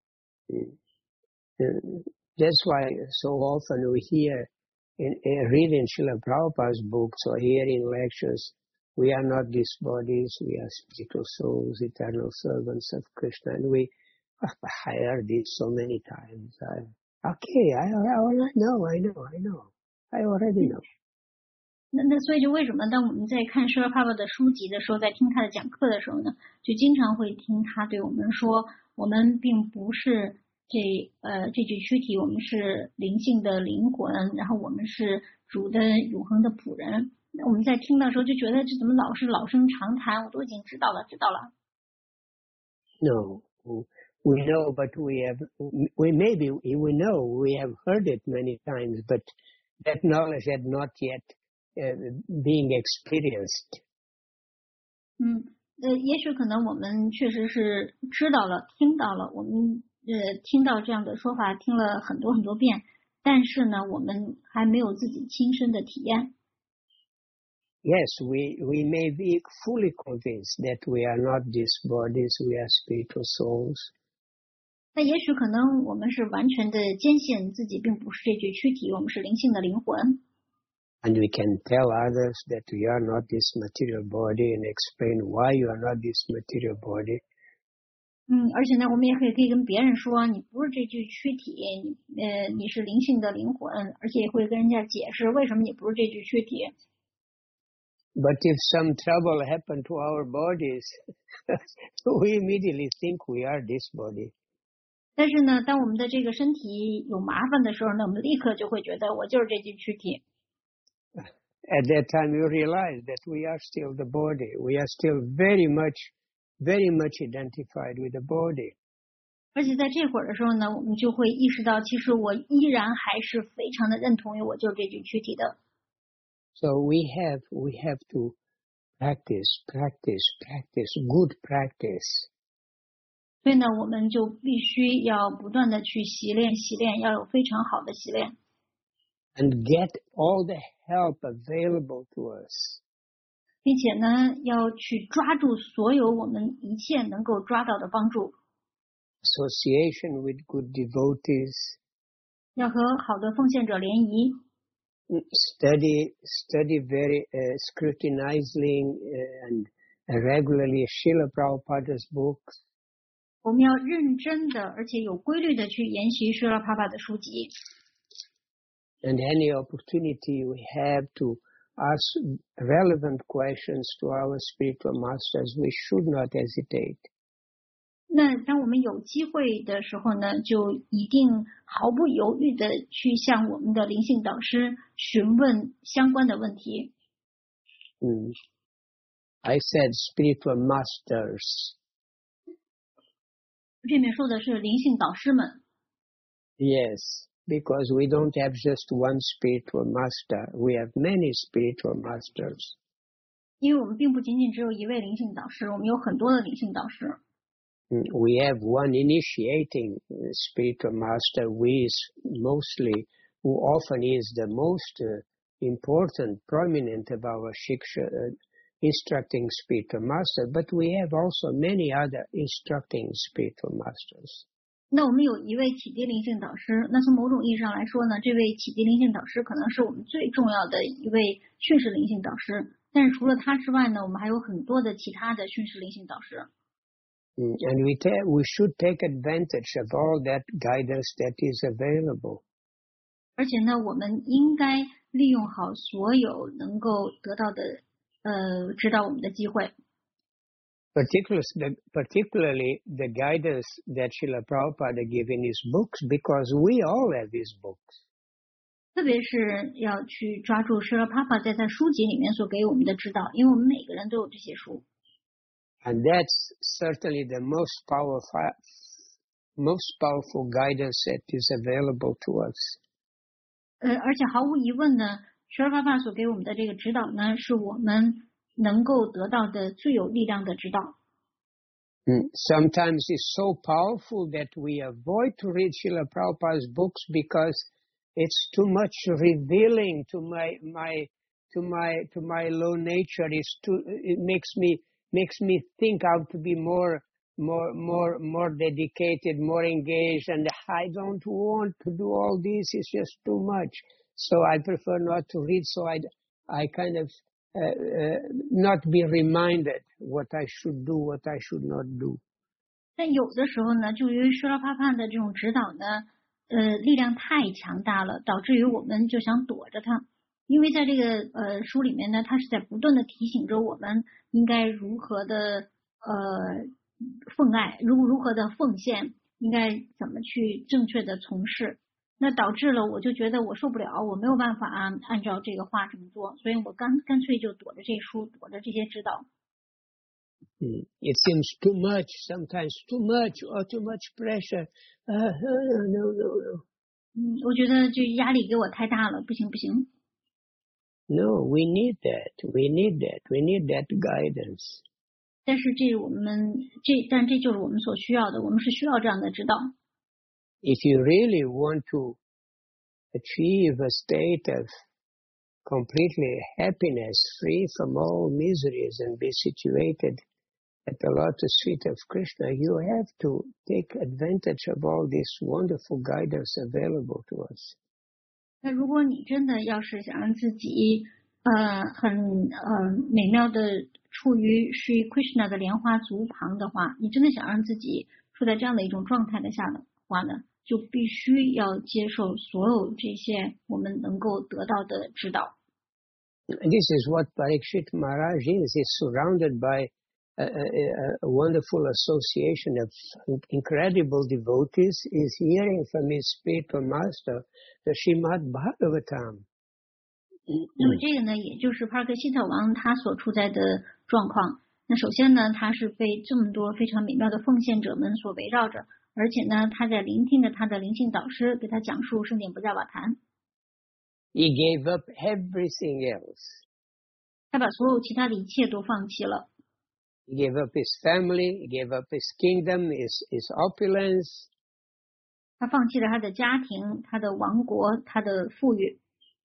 That's why so often we hear in, in reading Srila Prabhupada's books or hearing lectures, we are not these bodies, we are spiritual souls, eternal servants of Krishna. And we, I heard this so many times. I, okay, I, I already know, I know, I know, I already know. 那那所以就为什么当我们在看舍帕帕的书籍的时候，在听他的讲课的时候呢，就经常会听他对我们说，我们并不是这呃这具躯体，我们是灵性的灵魂，然后我们是主的永恒的仆人。我们在听的时候就觉得这怎么老是老生常谈，我都已经知道了，知道了。 No, we know, but we have, we maybe we know, we have heard it many times, but that knowledge had not yet Uh, being experienced. 嗯，呃，也许可能我们确实是知道了、听到了，我们呃听到这样的说法，听了很多很多遍，但是呢，我们还没有自己亲身的体验。 Yes, we we may be fully convinced that we are not these bodies, we are spiritual souls. 那也许可能我们是完全的坚信自己并不是这具躯体，我们是灵性的灵魂。 And we can tell others that we are not this material body and explain why you are not this material body. 嗯，而且呢，我们也可以可以跟别人说，你不是这具躯体，你呃你是灵性的灵魂，而且也会跟人家解释为什么你不是这具躯体。 But if some trouble happened to our bodies, we immediately think we are this body. 但是呢，当我们的这个身体有麻烦的时候呢，我们立刻就会觉得我就是这具躯体。 At that time, you realize that we are still the body. We are still very much, very much identified with the body. 而且在这会儿的时候呢，我们就会意识到，其实我依然还是非常的认同于我就是这具躯体的。 So we have we have to practice, practice, practice, good practice. 所以呢，我们就必须要不断的去习练，习练，要有非常好的习练。 And get all the help available to us. 并且呢，要去抓住所有我们一切能够抓到的帮助。 Association with good devotees. 要和好的奉献者联谊。 Study, study very uh, scrutinizing uh, and regularly Srila Prabhupada's books. 我们要认真的，而且有规律的去研习施拉帕帕的书籍。 And any opportunity we have to ask relevant questions to our spiritual masters, we should not hesitate. 那当我们有机会的时候呢，就一定毫不犹豫的去向我们的灵性导师询问相关的问题。 Mm. I said spiritual masters. 这面说的是灵性导师们。 Yes, because we don't have just one spiritual master. We have many spiritual masters. 因为我们并不仅仅只有一位灵性导师，我们有很多的灵性导师。 We have one initiating spiritual master, who is mostly, who often is the most uh, important, prominent of our shiksha, uh, instructing spiritual master, but we have also many other instructing spiritual masters. 那我们有一位启迪灵性导师，那从某种意义上来说呢，这位启迪灵性导师可能是我们最重要的一位训示灵性导师。但是除了他之外呢，我们还有很多的其他的训示灵性导师。 And we, ta- we should take advantage of all that guidance that is available. 而且呢，我们应该利用好所有能够得到的呃指导我们的机会。 Particularly the, particularly the guidance that Srila Prabhupada gave in his books, because we all have his books. 特别是要去抓住施拉帕帕在他书籍里面所给我们的指导，因为我们每个人都有这些书。 And that's certainly the most powerful, most powerful guidance that is available to us. 呃，而且毫无疑问呢，施拉帕帕所给我们的这个指导呢，是我们能够得到的最有力量的指导。 Mm. Sometimes it's so powerful that we avoid to read Srila Prabhupada's books because it's too much revealing to my my to my to my low nature. It's too. It makes me makes me think how to be more more more more dedicated, more engaged, and I don't want to do all this. It's just too much. So I prefer not to read. So I I kind of uh, uh, not be reminded what I should do, what I should not do. 但有的时候呢，就由于施拉帕帕的这种指导呢，呃，力量太强大了，导致于我们就想躲着它。因为在这个呃书里面呢，它是在不断的提醒着我们应该如何的呃奉爱，如如何的奉献，应该怎么去正确的从事。那导致了我就觉得我受不了，我没有办法按按照这个话这么做，所以我干干脆就躲着这书，躲着这些指导。 It seems too much, sometimes too much, or too much pressure. Uh, no, no, no, no. 嗯，我觉得这压力给我太大了，不行不行。 No, we need that. We need that. We need that guidance. 但是这我们这但这就是我们所需要的，我们是需要这样的指导。 If you really want to achieve a state of completely happiness, free from all miseries, and be situated at the lotus feet of Krishna, you have to take advantage of all this wonderful guidance available to us. 那如果你真的要是想让自己呃很呃美妙的处于Sri Krishna 的莲花足旁的话，你真的想让自己处在这样的一种状态的下的话呢，就必须要接受所有这些我们能够得到的指导。 This is what Parikshit Maharaj is. He's surrounded by a, a, a wonderful association of incredible devotees. He's hearing from his spiritual master, the Srimad Bhagavatam. 那么这个呢，也就是帕克西特王他所处在的状况。那首先呢，他是被这么多非常美妙的奉献者们所围绕着， 而且呢，他在聆听着他的灵性导师给他讲述圣典不在瓦坛。 He gave up everything else. 他把所有其他的一切都放弃了。 He gave up his family, he gave up his kingdom, his, his opulence. 他放弃了他的家庭、他的王国、他的富裕。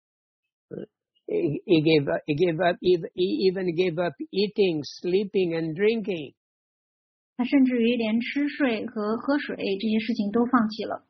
He, he gave up, he gave up, he even gave up eating, sleeping, and drinking. 他甚至于连吃睡和喝水这些事情都放弃了。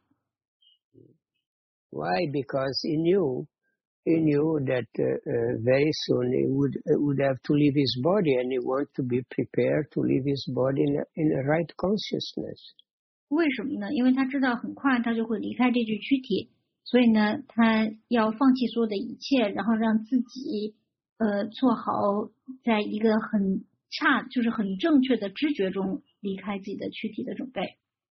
Why? Because he knew, he knew that uh, uh, very soon he would uh, would have to leave his body, and he wanted to be prepared to leave his body in a, in a right consciousness. 为什么呢？因为他知道很快他就会离开这具躯体，所以呢，他要放弃所有的一切，然后让自己呃做好在一个很恰，就是很正确的知觉中离开自己的躯体的准备。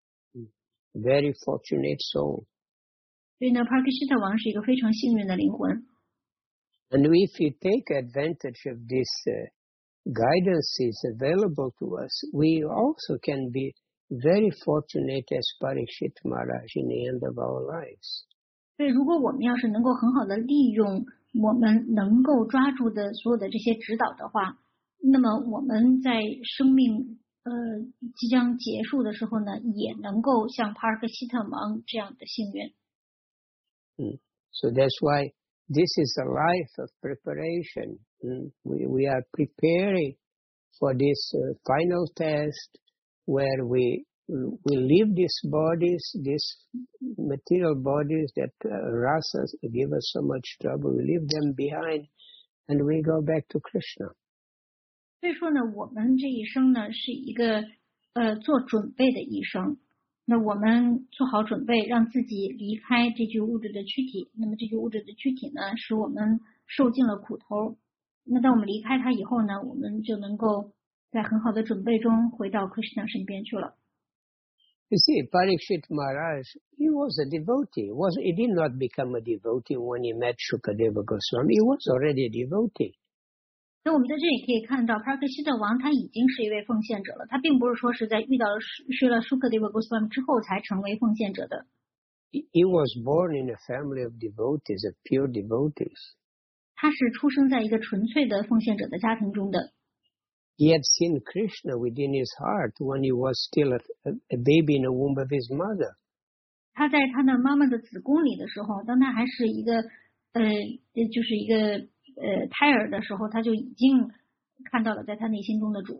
Very fortunate soul. 所以呢，帕尔克希特王是一个非常幸运的灵魂。 And if we take advantage of this uh, guidance is available to us, we also can be very fortunate as Parikshit Maharaj in the end of our lives. 所以，如果我们要是能够很好的利用我们能够抓住的所有的这些指导的话，那么我们在生命呃即将结束的时候呢，也能够像帕尔克希特王这样的幸运。 Mm. So that's why this is a life of preparation. Mm. We we are preparing for this uh, final test where we we leave these bodies, these material bodies that uh, rasa us, give us so much trouble. We leave them behind, and we go back to Krishna. 所以说呢，我们这一生呢是一个呃做准备的一生。那我们做好准备，让自己离开这具物质的躯体。那么这具物质的躯体呢，使我们受尽了苦头。那当我们离开它以后呢，我们就能够在很好的准备中回到 Krishna 身边去了。 You see, Parikshit Maharaj, he was a devotee. Was he did not become a devotee when he met Shukadeva Goswami. He was already a devotee. 所以我们在这里可以看到，帕尔克希特王他已经是一位奉献者了。他并不是说是在遇到了学了 Shukadeva Goswami 之后才成为奉献者的。 He, he was born in a family of devotees, of pure devotees. 他是出生在一个纯粹的奉献者的家庭中的。 He had seen Krishna within his heart when he was still a, a, a baby in the womb of his mother. 他在他的妈妈的子宫里的时候，当他还是一个呃，就是一个呃胎儿的时候，他就已经看到了在他内心中的主。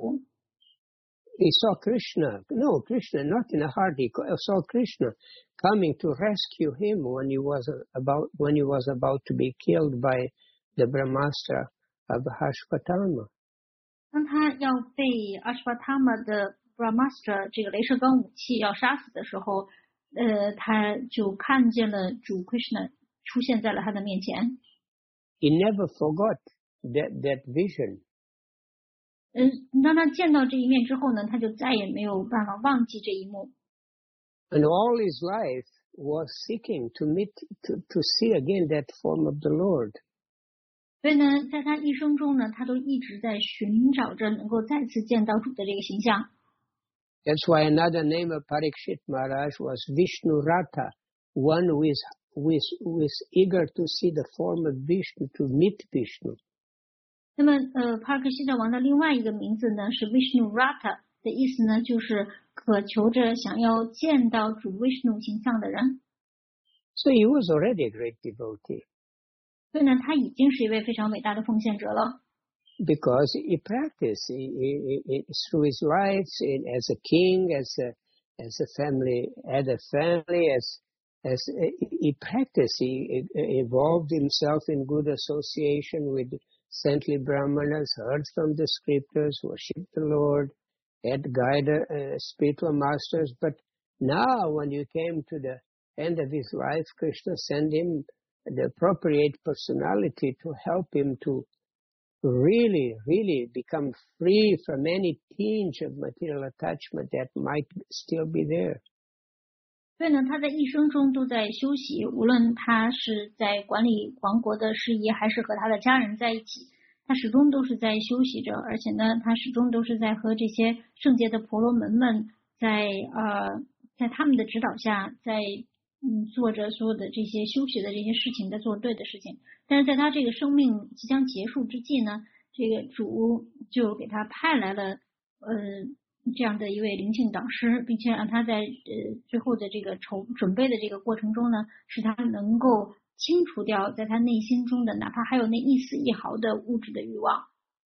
He saw Krishna, no, Krishna, not in the heart. He saw Krishna coming to rescue him when he was about when he was about to be killed by the Brahmastra of Ashwatthama. 当他要被 Ashwatthama 的 Brahmastra 这个雷射钢武器要杀死的时候，呃，他就看见了主 Krishna 出现在了他的面前。 He never forgot that that vision. 嗯，当他见到这一面之后呢，他就再也没有办法忘记这一幕。 And all his life was seeking to meet, to, to see again that form of the Lord. 所以呢，在他一生中呢，他都一直在寻找着能够再次见到主的这个形象。 That's why another name of Parikshit Maharaj was Vishnu Ratha, one who is, who is, who is eager to see the form of Vishnu, to meet Vishnu. 那么，呃，帕尔克希特王的另外一个名字呢是 Vishnu Ratha， 的意思呢就是渴求着想要见到主 Vishnu 形象的人。 So he was already a great devotee. 所以呢，他已经是一位非常伟大的奉献者了。 Because he practiced he, he, he, through his life as a king, as a as a family, as a family, as as he practiced. He involved himself in good association with saintly brahmanas, heard from the scriptures, worshipped the Lord, had guided uh, spiritual masters. But now, when you came to the end of his life, Krishna sent him the appropriate personality to help him to really, really become free from any tinge of material attachment that might still be there. 所以呢，他在一生中都在修习，无论他是在管理王国的事业，还是和他的家人在一起，他始终都是在修习着，而且呢，他始终都是在和这些圣洁的婆罗门们在呃在他们的指导下，在嗯做着所有的这些修学的这些事情，在做对的事情。但是在他这个生命即将结束之际呢，这个主就给他派来了呃这样的一位灵性导师，并且让他在呃最后的这个筹准备的这个过程中呢，使他能够清除掉在他内心中的哪怕还有那一丝一毫的物质的欲望。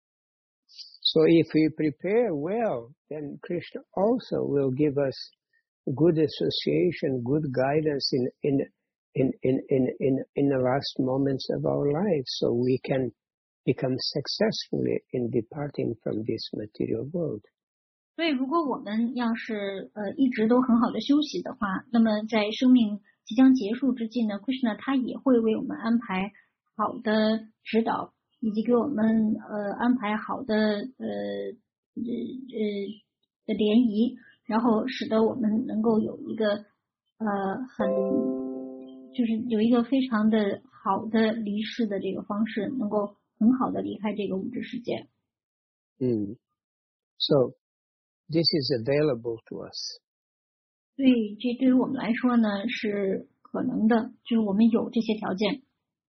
So if we prepare well, then Krishna also will give us good association, good guidance in in in in in in, in the last moments of our lives, so we can become successfully in departing from this material world. 所以，如果我们要是呃一直都很好的休息的话，那么在生命即将结束之际呢 ，Krishna 他也会为我们安排好的指导，以及给我们呃安排好的呃呃呃的联谊，然后使得我们能够有一个呃很就是有一个非常的好的离世的这个方式，能够很好的离开这个物质世界。 嗯 ，So this is available to us. 所以这对于我们来说呢是可能的，就是我们有这些条件。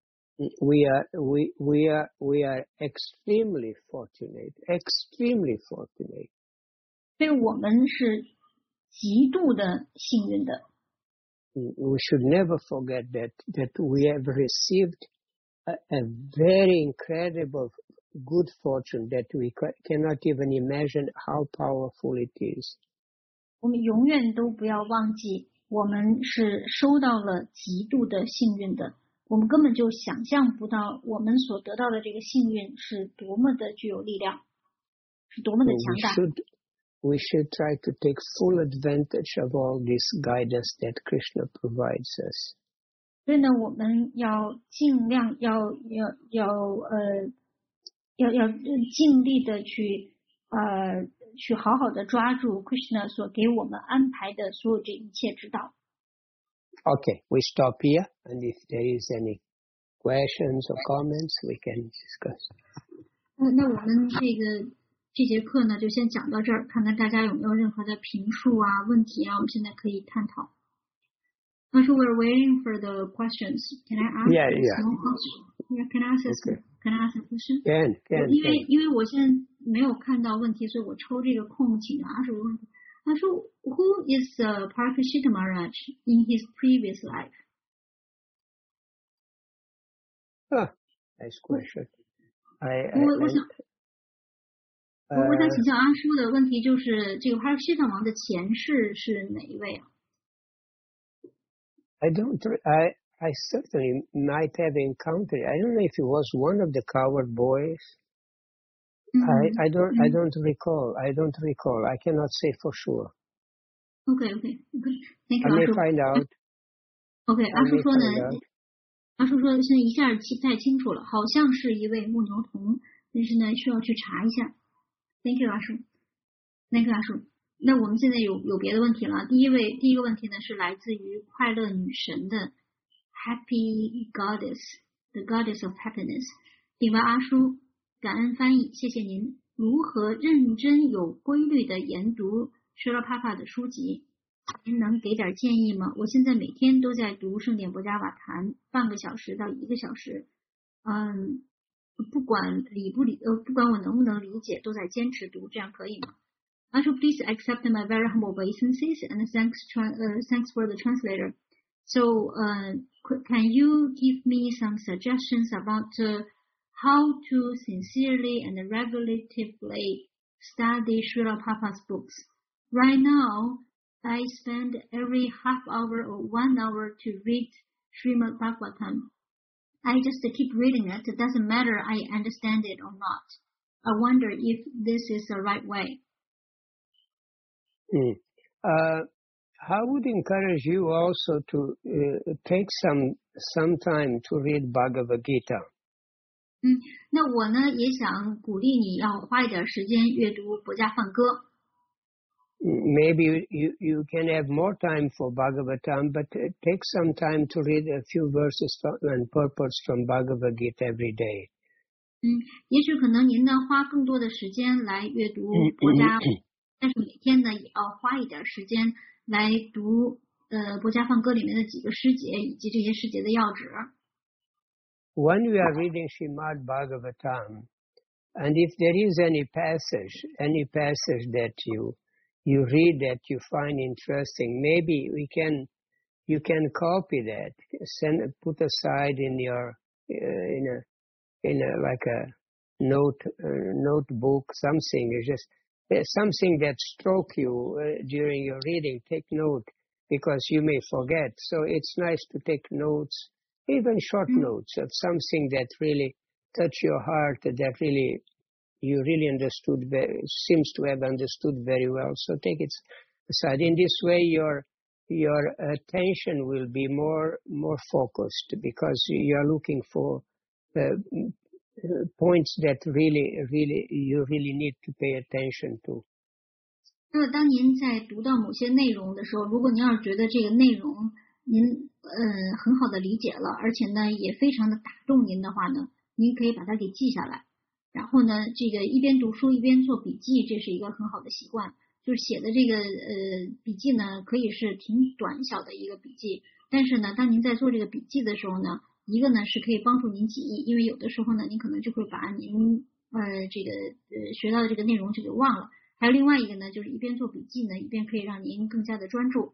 We are we we are we are extremely fortunate, extremely fortunate. 所以我们是极度的幸运的。 We should never forget that that we have received a, a very incredible good fortune that we cannot even imagine how powerful it is. 我们永远都不要忘记，我们是收到了极度的幸运的。我们根本就想象不到我们所得到的这个幸运是多么的具有力量，是多么的强大。 We should, we should try to take full advantage of all this guidance that Krishna provides us. 所以呢，我们要尽量要要要呃要要尽力的去呃去好好的抓住 Krishna 所给我们安排的所有这一切指导。 Okay, we stop here, and if there is any questions or comments, we can discuss. 那那我们这个这节课呢，就先讲到这儿，看看大家有没有任何的评述啊、问题啊，我们现在可以探讨。那so we're waiting for the questions. Can I ask yeah, a yeah. small question? Yeah, can I ask a Okay. Can I ask a question? Can, can, 因为 can. 因为我现在没有看到问题，所以我抽这个空请阿叔问。他说 ，Who is uh, Parikshita Maharaj in his previous life? Ah, nice question. I, I, 我我 I 想我我想请教阿叔的问题就是，这个 Parikshita 王的前世是哪一位啊？ I don't. I I certainly might have encountered. I don't know if it was one of the coward boys. Mm-hmm. I I don't Mm-hmm. I don't recall. I don't recall. I cannot say for sure. Okay, okay, okay. Thank you, I may 阿叔。 find out. OK， 阿 I 叔 may 说呢 find out.， 阿叔说现在一下记不太清楚了，好像是一位牧牛童，但是呢需要去查一下。Thank you， 阿叔。Thank you， 阿叔。那我们现在有有别的问题了。第一位第一个问题呢是来自于快乐女神的 Happy Goddess，The Goddess of Happiness。顶白阿叔，感恩翻译，谢谢您。如何认真有规律的研读 Srila Prabhupada 的书籍？您能给点建议吗？我现在每天都在读圣典博伽瓦坛，半个小时到一个小时。嗯，不管理不理，呃，不管我能不能理解，都在坚持读，这样可以吗？Also, please accept my very humble obeisances and thanks, uh, thanks for the translator. So, uh, can you give me some suggestions about uh, how to sincerely and regulatively study Srila Prabhupada's books? Right now, I spend every half hour or one hour to read Srimad Bhagavatam. I just keep reading it. It doesn't matter I understand it or not. I wonder if this is the right way. Mm. Uh, I would encourage you also to uh, take some some time to read Bhagavad Gita. 嗯，那我呢也想鼓励你要花一点时间阅读《博伽梵歌》。 Maybe you, you, you can have more time for Bhagavatam, but uh, take some time to read a few verses from, and purports from Bhagavad Gita every day. 嗯，也许可能您呢花更多的时间来阅读博伽，但是每天呢也要花一点时间来读呃博伽梵歌里面的几个诗节以及这些诗节的要旨。 When we are reading Srimad Bhagavatam, and if there is any passage, any passage that you you read that you find interesting, maybe we can you can copy that, send put aside in your uh, in a in a like a note uh, notebook, something. It's just uh, something that struck you uh, during your reading. Take note because you may forget. So it's nice to take notes, even short mm. notes of something that really touched your heart, that really you really understood, very, seems to have understood very well. So take it aside. In this way, your your attention will be more more focused because you are looking for uh, points that really, really you really need to pay attention to. 那么当您在读到某些内容的时候，如果您要是觉得这个内容您呃很好的理解了，而且呢也非常的打动您的话呢，您可以把它给记下来。然后呢，这个一边读书一边做笔记，这是一个很好的习惯。就是写的这个呃笔记呢，可以是挺短小的一个笔记，但是呢，当您在做这个笔记的时候呢，一个呢是可以帮助您记忆，因为有的时候呢，您可能就会把您呃这个呃学到的这个内容就给忘了。还有另外一个呢，就是一边做笔记呢，一边可以让您更加的专注。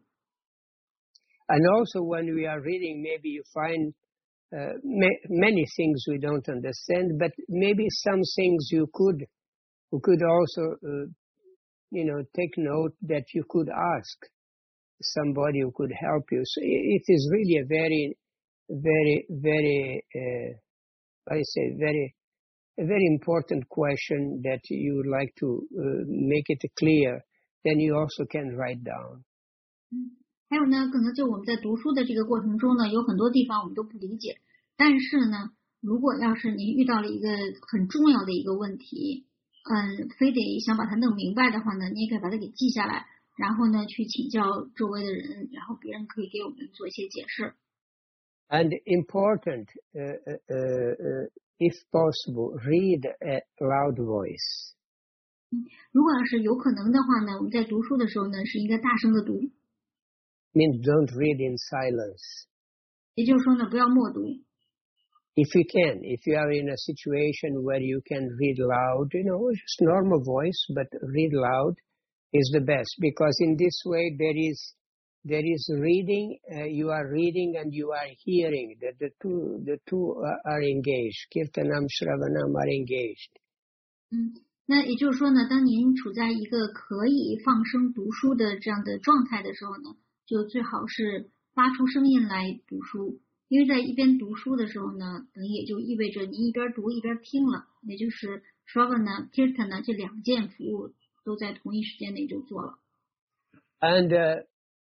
And also when we are reading, maybe you find uh, ma- many things we don't understand, but maybe some things you could, you could also, uh, you know, take note that you could ask somebody who could help you. So it is really a very, very, very, uh, I say, very, a very important question that you would like to uh, make it clear. Then you also can write down. 还有呢，可能就我们在读书的这个过程中呢，有很多地方我们都不理解，但是呢，如果要是您遇到了一个很重要的一个问题，嗯，非得想把它弄明白的话呢，你也可以把它给记下来，然后呢，去请教周围的人，然后别人可以给我们做一些解释。 And important, uh, uh, uh, if possible, read a loud voice. 嗯，如果要是有可能的话呢，我们在读书的时候呢，是应该大声的读。 Means don't read in silence. 也就是说呢，不要默读。 If you can, if you are in a situation where you can read loud, you know, just normal voice, but read loud is the best because in this way there is there is reading, uh, you are reading and you are hearing. That the two the two are, are engaged. Kirtanam, Shravanam are engaged. 嗯，那也就是说呢，当您处在一个可以放声读书的这样的状态的时候呢，就最好是发出声音来读书。因为在一边读书的时候呢，等于也就意味着你一边读一边听了，也就是 Shravana Kirtana 这两件服务都在同一时间内就做了。 And uh,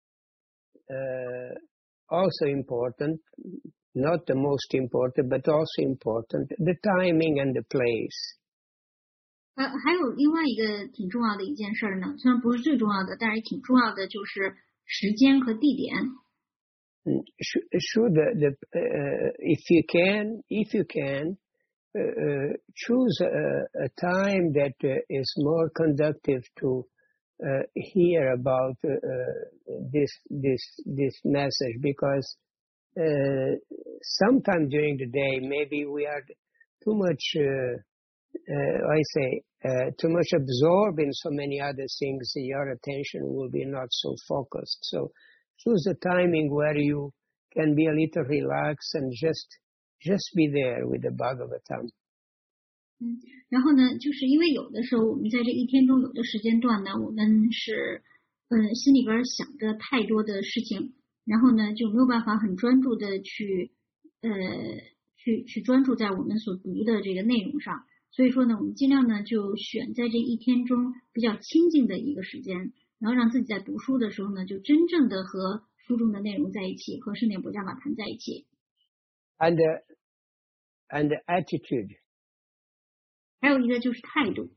uh, also important, not the most important, but also important, the timing and the place. 呃，还有另外一个挺重要的一件事呢，虽然不是最重要的，但是也挺重要的，就是时间和地点。 Should, should the, the uh, if you can, if you can, uh, uh, choose a, a time that uh, is more conducive to uh, hear about uh, this this this message, because uh, sometime during the day maybe we are too much, uh, uh, I say, uh, too much absorbed in so many other things. Your attention will be not so focused. So choose a timing where you can be a little relaxed and just just be there with the Bhagavatam. 嗯，然后呢，就是因为有的时候我们在这一天中有的时间段呢，我们是嗯心里边想着太多的事情，然后呢就没有办法很专注的去呃去去专注在我们所读的这个内容上。所以说呢，我们尽量呢就选在这一天中比较清静的一个时间。然后让自己在读书的时候呢，就真正的和书中的内容在一起，和圣典博伽法谈在一起。 And uh, and the attitude. 还有一个就是态度。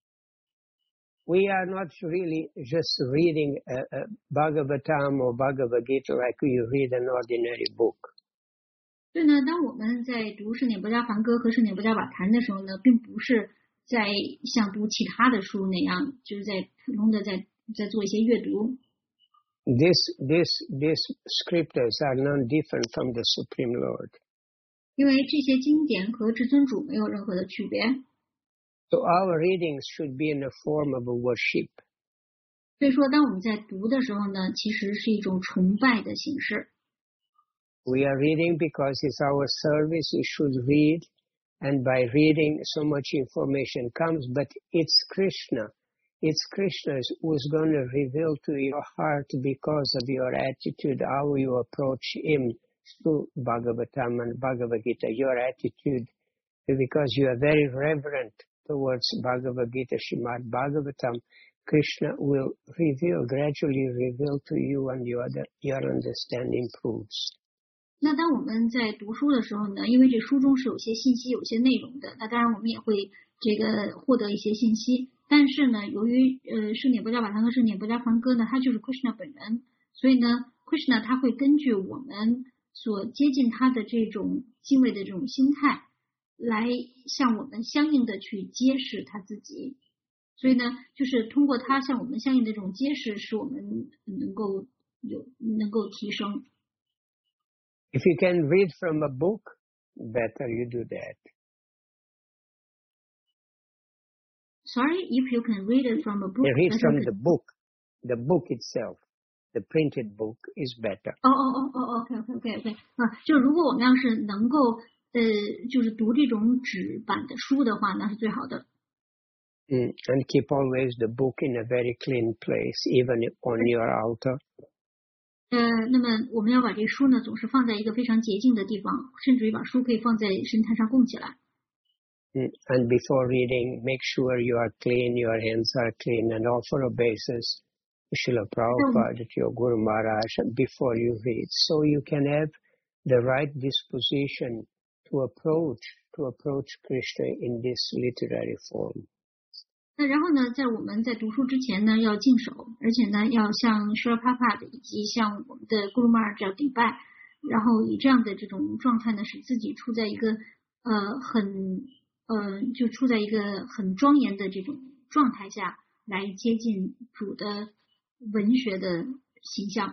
We are not really just reading a, a Bhagavatam or Bhagavad Gita like you read an ordinary book. 所以呢，当我们在读圣典博伽梵歌和圣典博伽法谈的时候呢，并不是在像读其他的书那样，就是在普通的在在做一些阅读。 This, this, these scriptures are none different from the Supreme Lord. 因为这些经典和至尊主没有任何的区别。 So our readings should be in the form of a worship. 所以说，当我们在读的时候呢，其实是一种崇拜的形式。 We are reading because it's our service. We should read, and by reading, so much information comes. But it's Krishna. It's Krishna who's going to reveal to your heart because of your attitude, how you approach him through Bhagavatam and Bhagavad Gita. Your attitude, because you are very reverent towards Bhagavad Gita, Srimad Bhagavatam, Krishna will reveal, gradually reveal to you, and your, your understanding improves. 那当我们在读书的时候呢，因为这书中是有些信息、有些内容的，那当然我们也会这个获得一些信息。但是呢，由于呃圣典波迦巴唐和圣典波迦梵歌呢，它就是 Krishna 本人，所以呢 ，Krishna 他会根据我们所接近他的这种敬畏的这种心态，来向我们相应的去揭示他自己。所以呢，就是通过他向我们相应的这种揭示，使我们能够有能够提升。 If you can read from a book, better you do that. Sorry, if you can read it from a book. Read from the book, the book itself, the printed book is better. 哦哦哦哦 ，OK OK OK OK 啊，就如果我们要是能够呃，就是读这种纸版的书的话，那是最好的。 Mm, and keep always the book in a very clean place, even on your altar. 呃，那么我们要把这书呢，总是放在一个非常洁净的地方，甚至于把书可以放在神坛上供起来。 Mm, and before reading, make sure you are clean, your hands are clean, and offer obeisance to Srila Prabhupada, to your Guru Maharaj, before you read, so you can have the right disposition to approach to approach Krishna in this literary form. 那然后呢，在我们在读书之前呢，要净手，而且呢，要向 Srila Prabhupada 以及向我们的 Guru Maharaj 要顶拜，然后以这样的这种状态呢，使自己处在一个呃很呃就处在一个很庄严的这种状态下来接近主的文学的形象。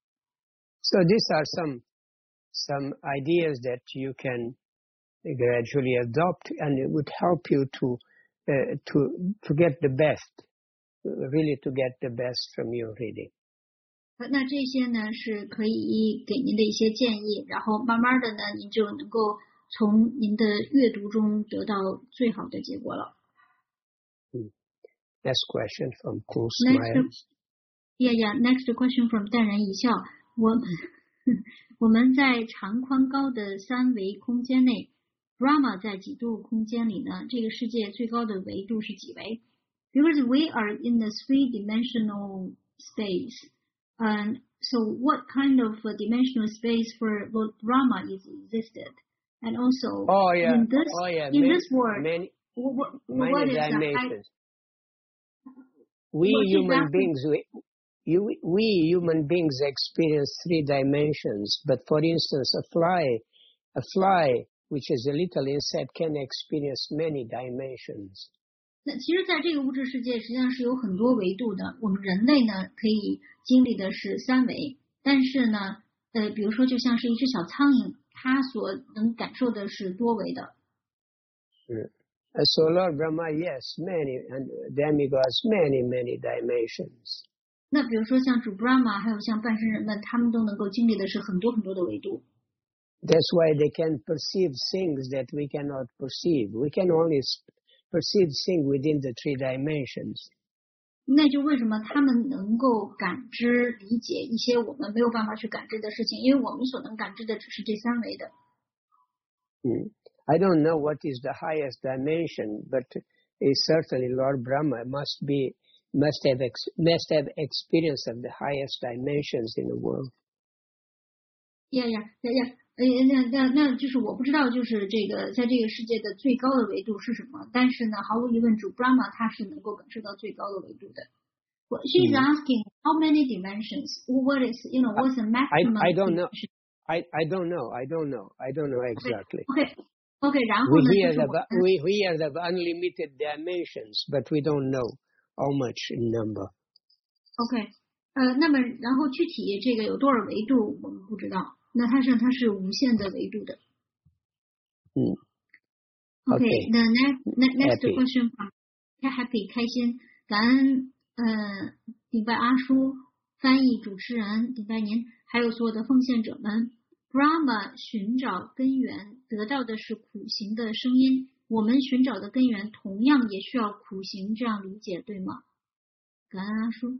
So these are some some ideas that you can gradually adopt, and it would help you to uh, to to get the best, really to get the best from your reading. 那这些呢是可以给您的一些建议，然后慢慢的呢，您就能够从您的阅读中得到最好的结果了。 Hmm. Next question from Cool Smile. Next, yeah, yeah. Next question from 淡然一笑。我们我们在长宽高的三维空间内 ，Brahma 在几度空间里呢？这个世界最高的维度是几维 ？Because we are in the three-dimensional space, and so what kind of a dimensional space for Lord Brahma is existed? And also, oh, yeah. in this oh, yeah. in many, this world, many, what, many what is dimensions. the We what human exactly? beings, we, you, we human beings experience three dimensions. But for instance, a fly, a fly which is a little insect can experience many dimensions. 那其实，在这个物质世界，实际上是有很多维度的。我们人类呢，可以经历的是三维，但是呢，呃，比如说，就像是一只小苍蝇，它所能感受的是多维的。 Mm. So Lord Brahma, yes, many, and demigods, many, many dimensions. 那比如说像主 Brahma，还有像半神人们，他们都能够经历的是很多很多的维度。 That's why they can perceive things that we cannot perceive. We can only perceive things within the three dimensions. 那就为什么他们能够感知、理解一些我们没有办法去感知的事情？因为我们所能感知的只是这三维的。 Hmm. I don't know what is the highest dimension, but it's certainly Lord Brahma must be must have ex, must have experience of the highest dimensions in the world. 呀呀呀呀！呃，那那那就是我不知道，就是这个在这个世界的最高的维度是什么？但是呢，毫无疑问，主 Brahma 他是能够感受到最高的维度的。Well, she's Mm. asking how many dimensions? What is, you know, what's the maximum? I I don't know. dimension? I I don't know. I don't know. I don't know exactly. Okay, okay. 然后 We 呢，就 hear 是 of 我们 we we hear of unlimited dimensions, but we don't know how much in number. OK， 呃，那么然后具体这个有多少维度我们不知道，那它是它是无限的维度的。 嗯。 Okay, Okay. the next next Happy. question from Happy 开心，感恩呃顶拜阿叔，翻译主持人顶拜您，还有所有的奉献者们。Brahma 寻找根源，得到的是苦行的声音。我们寻找的根源同样也需要苦行，这样理解对吗？感恩阿叔。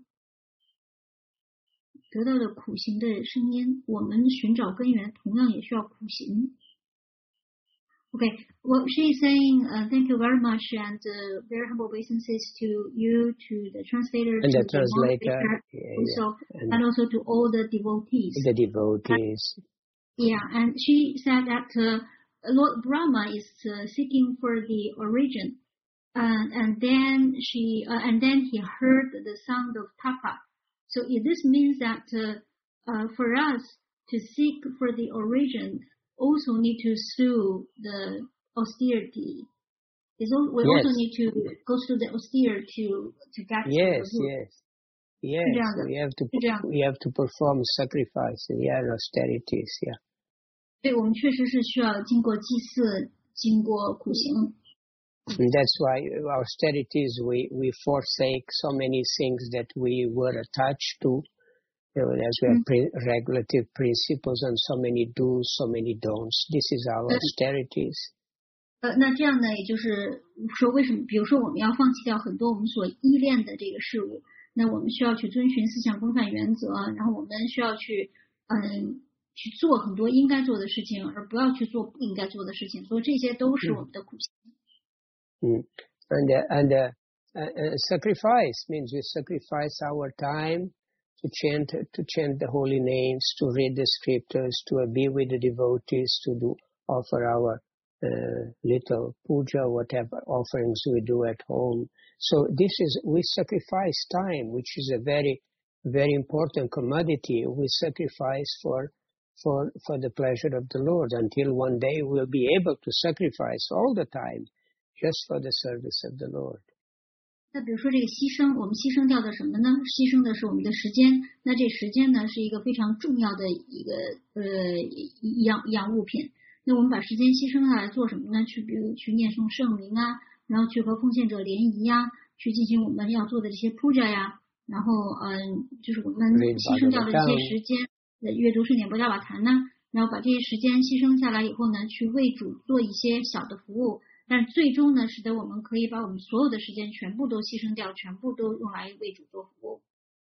得到的苦行的声音，我们寻找根源同样也需要苦行。Okay, well, she is saying uh, thank you very much and uh, very humble obeisances to you, to the translator, and to the the translator, yeah, also, yeah, and, and also to all the devotees. The devotees. And, yeah, and she said that uh, Lord Brahma is uh, seeking for the origin, uh, and then she, uh, and then he heard the sound of tapa. So this means that uh, uh, for us to seek for the origin, also need to through the austerity. It's all, we yes. also need to go through the austere to to get yes, the root. yes, yes. We have to we have to perform sacrifice, yeah, austerities, yeah. 对，我们确实是需要经过祭祀，经过苦行。 And that's why austerities we we forsake so many things that we were attached to. As we have pre- regulative principles and so many do's, so many don'ts. This is our austerities. 呃，那这样呢，也就是说，为什么？比如说，我们要放弃掉很多我们所依恋的这个事物，那我们需要去遵循思想规范原则，然后我们需要去，嗯，去做很多应该做的事情，而不要去做不应该做的事情。所以这些都是我们的苦行。 Mm. And uh, and uh, uh, sacrifice means we sacrifice our time. To chant, to chant the holy names, to read the scriptures, to be with the devotees, to do offer our uh, little puja, whatever offerings we do at home. So this is we sacrifice time, which is a very, very important commodity. We sacrifice for, for, for the pleasure of the Lord until one day we'll be able to sacrifice all the time, just for the service of the Lord. 那比如说这个牺牲，我们牺牲掉的什么呢？牺牲的是我们的时间。那这时间呢，是一个非常重要的一个呃一样一样物品。那我们把时间牺牲下来做什么呢？去比如去念诵圣名啊，然后去和奉献者联谊呀，去进行我们要做的这些puja呀，然后嗯，就是我们牺牲掉的这些时间，呃，阅读圣典博伽瓦坛呢，然后把这些时间牺牲下来以后呢，去为主做一些小的服务。但最终呢，使得我们可以把我们所有的时间全部都牺牲掉，全部都用来为主做服务。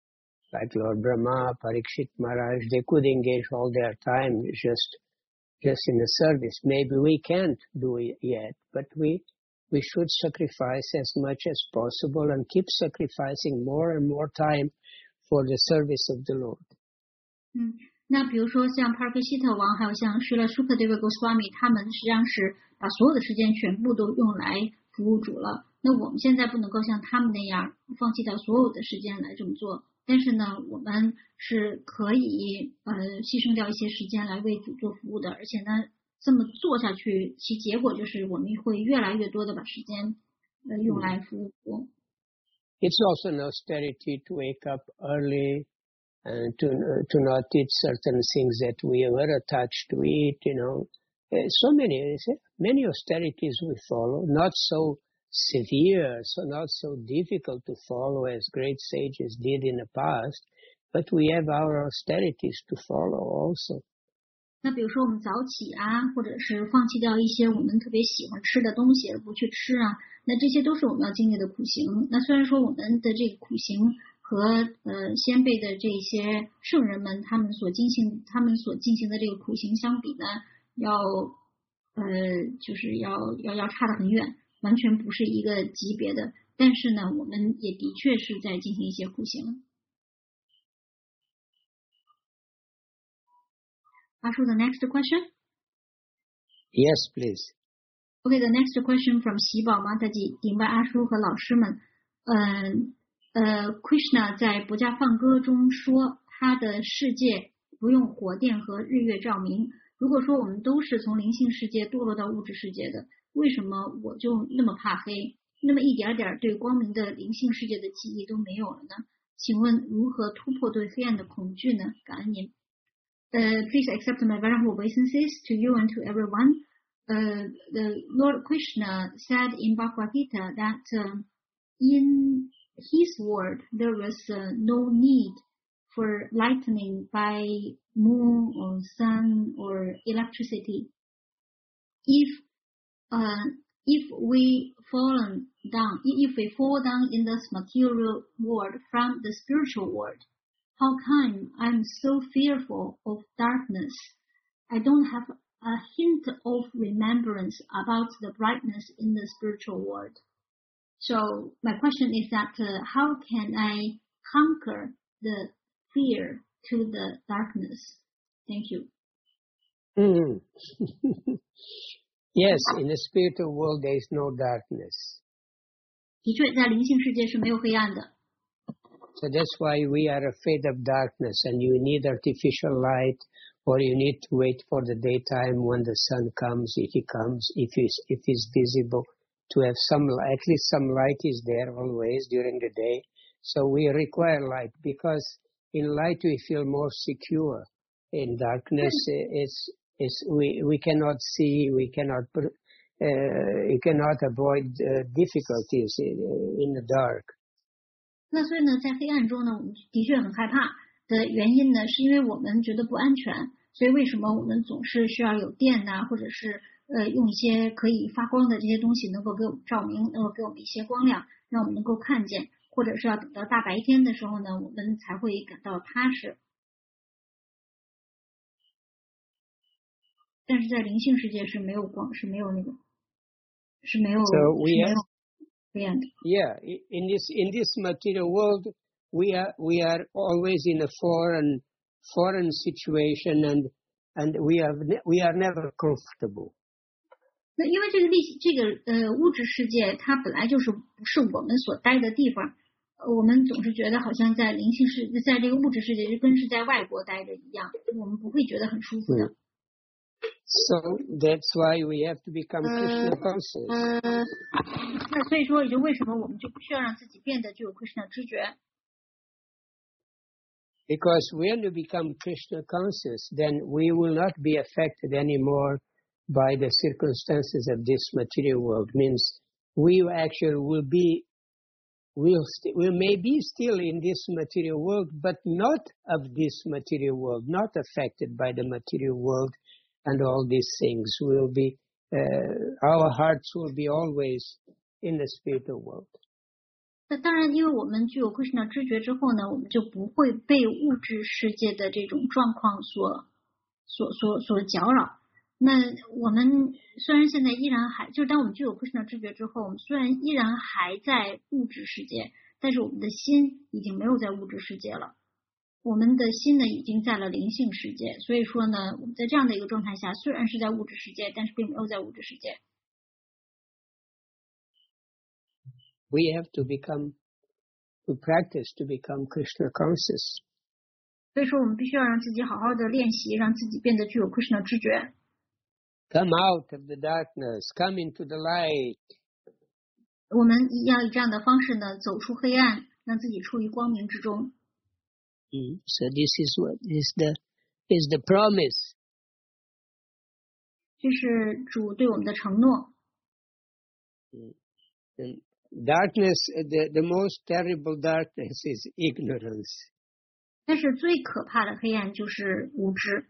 Like Lord Brahma, Parikshit Maharaj, they could engage all their time just, just in the service. Maybe we can't do it yet, but we, we should sacrifice as much as possible and keep sacrificing more and more time for the service of the Lord. 嗯。那比如说像帕尔克希特王，还有像施勒舒克德维戈斯瓦米，他们实际上是把所有的时间全部都用来服务主了。那我们现在不能够像他们那样放弃掉所有的时间来这么做，但是呢，我们是可以呃牺牲掉一些时间来为主做服务的，而且呢，这么做下去，其结果就是我们会越来越多的把时间呃用来服务主。 It's also an austerity to wake up early. And to uh, to not eat certain things that we were attached to eat, you know. Uh, so many, many austerities we follow, not so severe, so not so difficult to follow as great sages did in the past, but we have our austerities to follow also. 那比如说我们早起啊，或者是放弃掉一些我们特别喜欢吃的东西不去吃啊，那这些都是我们要经历的苦行。那虽然说我们的这个苦行和呃先辈的这些圣人们他们所进行他们所进行的这个苦行相比呢，要呃就是要要要差得很远，完全不是一个级别的。但是呢，我们也的确是在进行一些苦行。阿叔 the next question? Yes, please. Okay, the next question from 喜宝玛达吉，顶拜阿叔和老师们。嗯。呃 ，Krishna 在博伽梵歌中说，他的世界不用火电和日月照明。如果说我们都是从灵性世界堕落到物质世界的，为什么我就那么怕黑，那么一点点对光明的灵性世界的记忆都没有了呢？ 请问如何突破对黑暗的恐惧呢？感恩您。Uh, please accept my very humble obeisances to you and to everyone. Uh, the Lord Krishna said in Bhagavad Gita that uh, in His word there was uh, no need for lightning by moon or sun or electricity. If uh, if we fallen down, if we fall down in this material world from the spiritual world, how come I'm so fearful of darkness? I don't have a hint of remembrance about the brightness in the spiritual world. So my question is that uh, how can I conquer the fear to the darkness? Thank you. Mm. Yes, in the spiritual world there is no darkness. 的确，在灵性世界是没有黑暗的。 So that's why we are afraid of darkness, and you need artificial light, or you need to wait for the daytime when the sun comes, if it comes, if it's, if it's visible, to have some, at least some light is there always during the day. So we require light, because in light we feel more secure. In darkness, it's, it's, we, we cannot see, we cannot, uh, you cannot avoid uh, difficulties in, in the dark. 那所以呢，在黑暗中呢，我们的确很害怕的原因呢，是因为我们觉得不安全。所以为什么我们总是需要有电呐、啊，或者是呃用一些可以发光的这些东西，能够给我们照明，能够给我们一些光亮，让我们能够看见，或者是要等到大白天的时候呢，我们才会感到踏实。但是在灵性世界是没有光，是没有那个，是没有。 So we have. Yeah, in this in this material world, we are we are always in a foreign foreign situation, and and we are we are never comfortable. 那因为这个历这个呃物质世界，它本来就是不是我们所待的地方，我们总是觉得好像在灵性世，在这个物质世界就跟是在外国待着一样，我们不会觉得很舒服的。 Mm. So that's why we have to become Krishna conscious. 那所以说，也就为什么我们就不需要让自己变得具有 Krishna 知觉 ？Because when we become Krishna conscious, then we will not be affected anymore by the circumstances of this material world. Means we actually will be, will st- we may be still in this material world, but not of this material world, not affected by the material world. And all these things will be, uh, our hearts will be always in the spiritual world. 那当然，因为我们具有 Krishna 知觉之后呢，我们就不会被物质世界的这种状况所、所、所、所搅扰。那我们虽然现在依然还，就是当我们具有 Krishna 知觉之后，我们虽然依然还在物质世界，但是我们的心已经没有在物质世界了。我们的心呢，已经在了灵性世界，所以说呢，我们在这样的一个状态下，虽然是在物质世界，但是并没有在物质世界。 We have to become, to practice to become Krishna conscious. 所以说，我们必须要让自己好好的练习，让自己变得具有 Krishna 知觉。 Come out of the darkness, come into the light. 我们要以这样的方式呢，走出黑暗，让自己处于光明之中。 Mm. So this is what is the is the promise. 这是主对我们的承诺。 Mm. And darkness, the the most terrible darkness is ignorance. 但是最可怕的黑暗就是无知。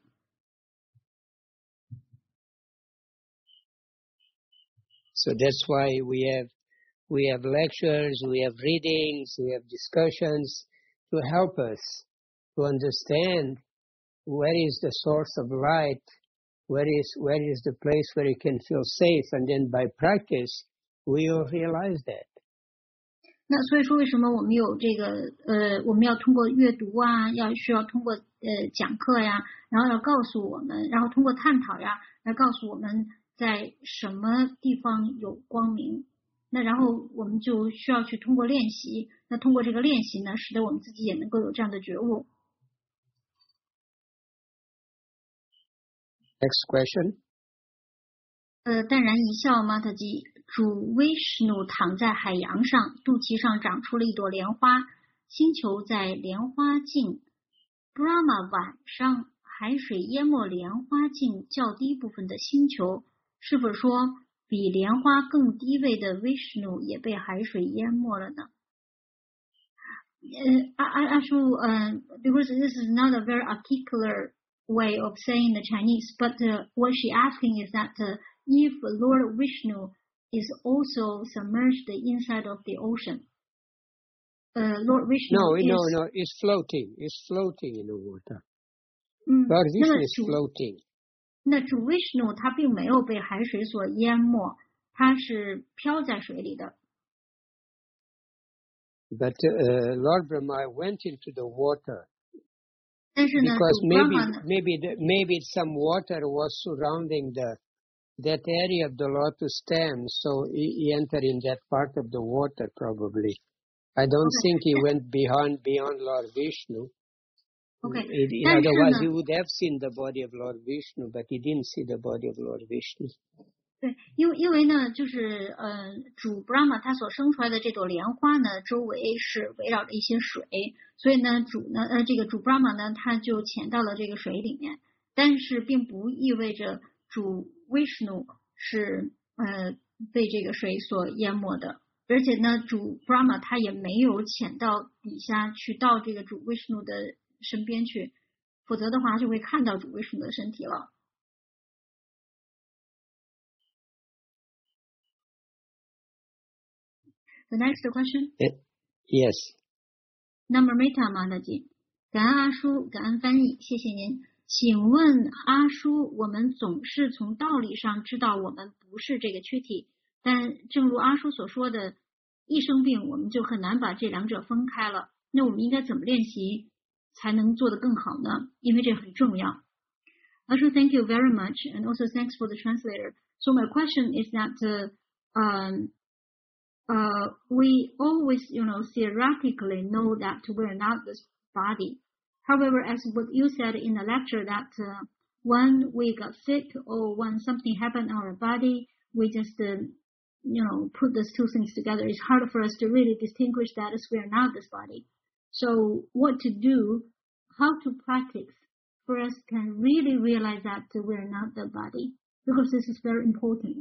So that's why we have we have lectures, we have readings, we have discussions to help us to understand where is the source of light, where is where is the place where you can feel safe, and then by practice we will realize that. 那所以说，为什么我们有这个呃，我们要通过阅读啊，要需要通过呃讲课呀，然后要告诉我们，然后通过探讨呀，来告诉我们在什么地方有光明。那然后我们就需要去通过练习，那通过这个练习呢，使得我们自己也能够有这样的觉悟。 Next question. 呃，淡然一笑，马塔基，主 Vishnu 躺在海洋上，肚脐上长出了一朵莲花， 星球在莲花境 Brahma 晚上海水淹没莲花境较低部分的星球，是否说比莲花更低位的 Vishnu 也被海水淹没了呢？Uh, I, I should, uh, because this is not a very articulate way of saying the Chinese, but uh, what she asking is that uh, if Lord Vishnu is also submerged inside of the ocean, uh, Lord Vishnu no, is... No, no, it's floating. It's floating in the water. 嗯， Lord 那 Vishnu 么 is 主 floating. 那主 Vishnu 他并没有被海水所淹没，他是漂在水里的。 But uh, Lord Brahma went into the water 但是呢， because 主 maybe Brahma 呢， maybe the, maybe some water was surrounding the that area of the lotus stem, so he, he entered in that part of the water probably. I don't Okay. think he went beyond beyond Lord Vishnu. OK， It, it, 但是 otherwise, 呢 he would have seen the body of Lord Vishnu, but he didn't see the body of Lord Vishnu. 对，因为因为呢，就是呃，主 Brahma 他所生出来的这朵莲花呢，周围是围绕着一些水，所以呢，主呢，呃，这个主 Brahma 呢，他就潜到了这个水里面，但是并不意味着主 Vishnu 是呃被这个水所淹没的，而且呢，主 Brahma 他也没有潜到底下去到这个主 Vishnu 的身边去，否则的话就会看到主 Vishnu 的身体了。The next question. Yes. Namamrita Mataji， 感恩阿叔，感恩翻译，谢谢您。请问阿叔，我们总是从道理上知道我们不是这个躯体，但正如阿叔所说的，一生病我们就很难把这两者分开了。那我们应该怎么练习才能做得更好呢？因为这很重要。阿叔 ，Thank you very much, and also thanks for the translator. So my question is that, uh, um. Uh, we always, you know, theoretically know that we're not this body. However, as what you said in the lecture, that uh, when we got sick or when something happened in our body, we just, uh, you know, put those two things together. It's hard for us to really distinguish that as we're not this body. So what to do, how to practice for us can really realize that we're not the body, because this is very important.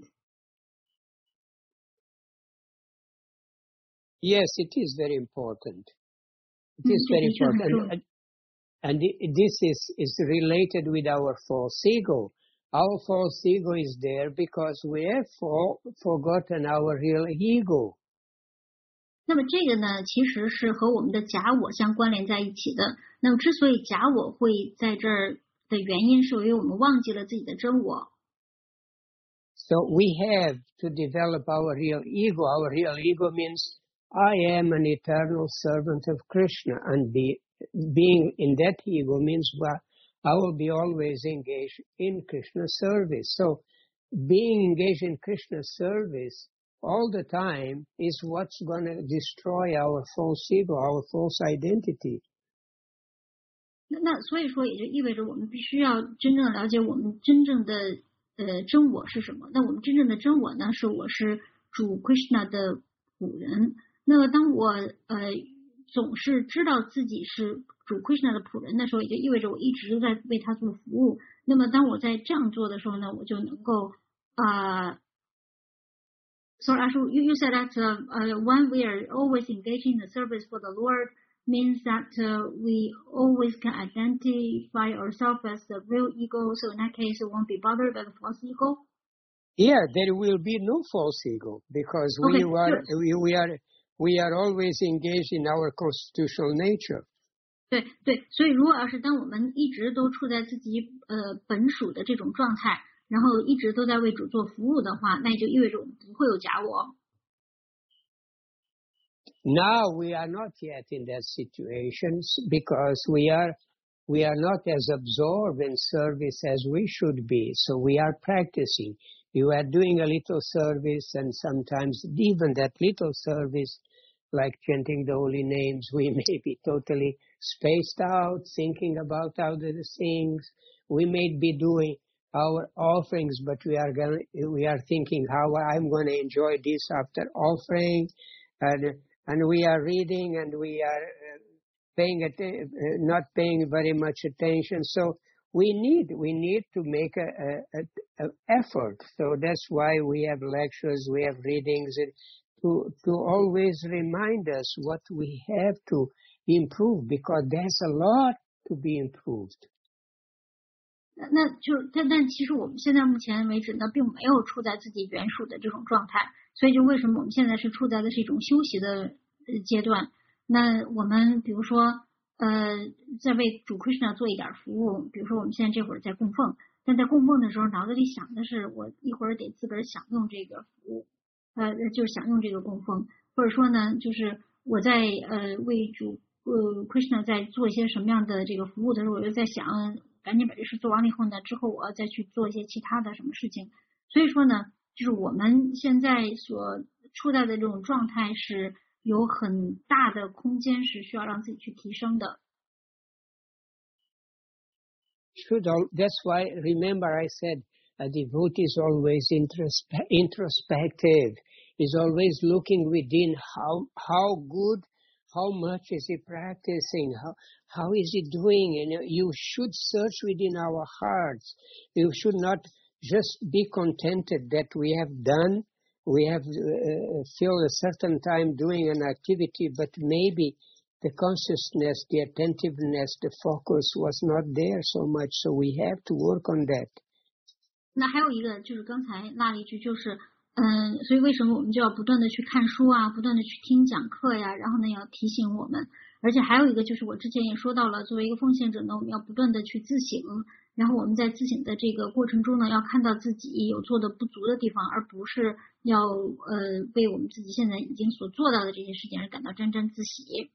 Yes, it is very important. It Mm, is very it is important. true. And, and it- this is, is related with our false ego. Our false ego is there because we have for, forgotten our real ego. 那么这个呢，其实是和我们的假我相关联在一起的。那么之所以假我会在这儿的原因，是因为我们忘记了自己的真我。 So we have to develop our real ego. Our real ego means I am an eternal servant of Krishna, and be, being in that ego means well, I will be always engaged in Krishna service. So being engaged in Krishna service all the time is what's going to destroy our false ego, our false identity. 那那所以说，也就意味着我们必须要真正了解我们真正的呃真我是什么。那我们真正的真我呢，是我是主 Krishna 的仆人。那么当我呃总是知道自己是主 Krishna 的仆人的时候，也就意味着我一直都在为他做服务。那么当我在这样做的时候呢，我就能够啊。Uh, so actually, you, you said that uh, uh, when we are always engaging in the service for the Lord means that uh, we always can identify ourselves as the real ego. So in that case, it won't be bothered by the false ego. Yeah, there will be no false ego because we Okay, are sure. we, we are we are always engaged in our constitutional nature. 对对，所以如果要是当我们一直都处在自己呃本属的这种状态，然后一直都在为主做服务的话，那就意味着我们不会有假我。 Now we are not yet in that situation because we are we are not as absorbed in service as we should be. So we are practicing. You are doing a little service, and sometimes even that little service, like chanting the holy names, we may be totally spaced out, thinking about other things. We may be doing our offerings, but we are going, we are thinking how I'm going to enjoy this after offering, and and we are reading and we are uh, paying att- uh, not paying very much attention. So we need we need to make a, a, a, a effort. So that's why we have lectures, we have readings, and to to always remind us what we have to improve, because there's a lot to be improved. 那那就但但其实我们现在目前为止呢，并没有处在自己原属的这种状态，所以就为什么我们现在是处在的是一种休息的呃阶段。那我们比如说呃，在为主 Krishna 做一点服务，比如说我们现在这会儿在供奉，但在供奉的时候，脑子里想的是我一会儿得自个儿享用这个服务，呃，就是享用这个供奉，或者说呢，就是我在呃为主呃 Krishna 在做一些什么样的这个服务的时候，我就在想，赶紧把这事做完了以后呢，之后我要再去做一些其他的什么事情。所以说呢，就是我们现在所处在的这种状态是有很大的空间是需要让自己去提升的。 Should all, that's why, remember I said, a devotee is always introspe- introspective, is always looking within how how good, how much is he practicing, how how is he doing. And you should search within our hearts. You should not just be contented that we have done, we have uh, filled a certain time doing an activity, but maybe the consciousness, the attentiveness, the focus was not there so much, so we have to work on that. 那还有一个就是刚才那了一句，就是嗯，所以为什么我们就要不断的去看书啊，不断的去听讲课呀，然后呢要提醒我们，而且还有一个就是我之前也说到了，作为一个奉献者呢，我们要不断的去自省，然后我们在自省的这个过程中呢，要看到自己有做的不足的地方，而不是要呃为我们自己现在已经所做到的这些事情而感到沾沾自喜。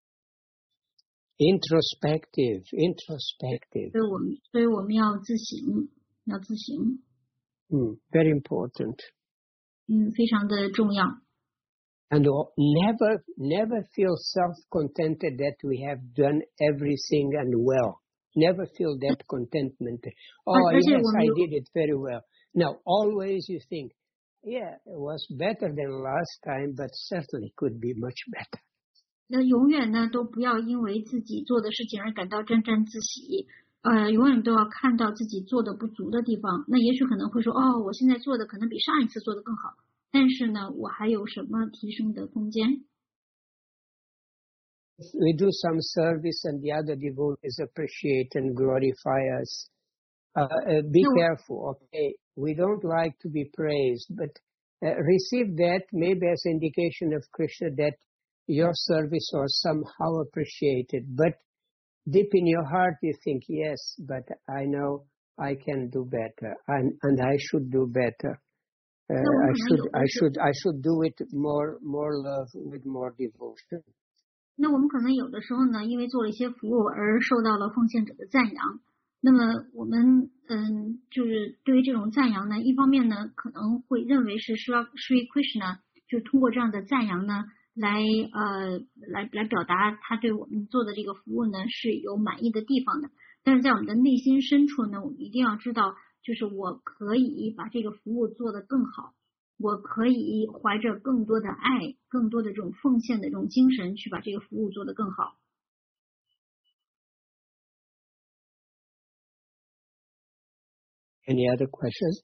Introspective, introspective. 所以我们所以我们要自省，要自省。 Mm, very important. 嗯，非常的重要。 And never, never feel self-contented that we have done everything and well. Never feel that contentment. Oh, yes, I did it very well. No, always you think, yeah, it was better than last time, but certainly could be much better. 那永远呢都不要因为自己做的事情而感到沾沾自喜，呃，永远都要看到自己做的不足的地方。那也许可能会说，哦，我现在做的可能比上一次做的更好，但是呢，我还有什么提升的空间？ We do some service and the other devotees appreciate and glorify us. Uh, uh, be No. careful, okay? We don't like to be praised, but uh, receive that maybe as indication of Krishna that your service was somehow appreciated. But deep in your heart you think, yes, but I know I can do better, and, and I should do better. Uh, No, I should, no, I should, I should do it more, more love, with more devotion. 那我们可能有的时候呢，因为做了一些服务而受到了奉献者的赞扬。那么我们嗯，就是对于这种赞扬呢，一方面呢可能会认为是 Sri Krishna 就是通过这样的赞扬呢，来呃来来表达他对我们做的这个服务呢是有满意的地方的。但是在我们的内心深处呢，我们一定要知道，就是我可以把这个服务做得更好。我可以怀着更多的爱，更多的这种奉献的这种精神去把这个服务做得更好。 Any other questions?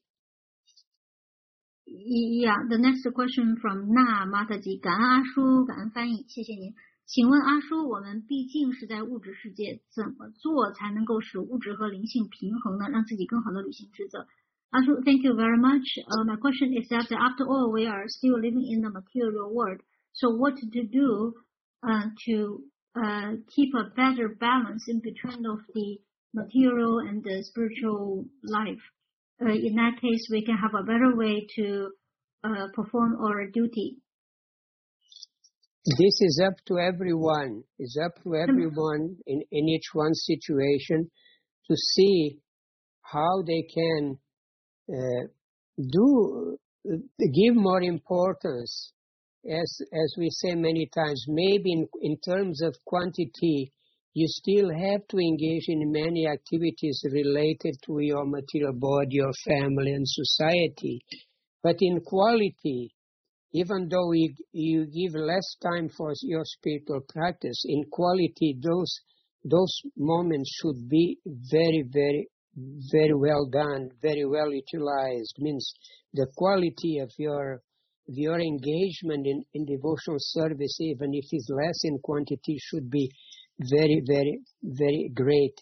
Yeah, the next question from Na Mataji， 感恩阿叔，感恩翻译，谢谢您。请问阿叔，我们毕竟是在物质世界，怎么做才能够使物质和灵性平衡呢？让自己更好的履行职责。Ashu, thank you very much. Uh, my question is that after all, we are still living in the material world. So what to do uh, to uh, keep a better balance in between of the material and the spiritual life? Uh, in that case, we can have a better way to uh, perform our duty. This is up to everyone. It's up to everyone in, in each one's situation to see how they can Uh, do uh, give more importance, as as we say many times. Maybe in, in terms of quantity, you still have to engage in many activities related to your material body, your family, and society. But in quality, even though you, you give less time for your spiritual practice, in quality, those those moments should be very, very, very well done, very well utilized. Means the quality of your your engagement in, in devotional service, even if it's less in quantity, should be very, very, very great.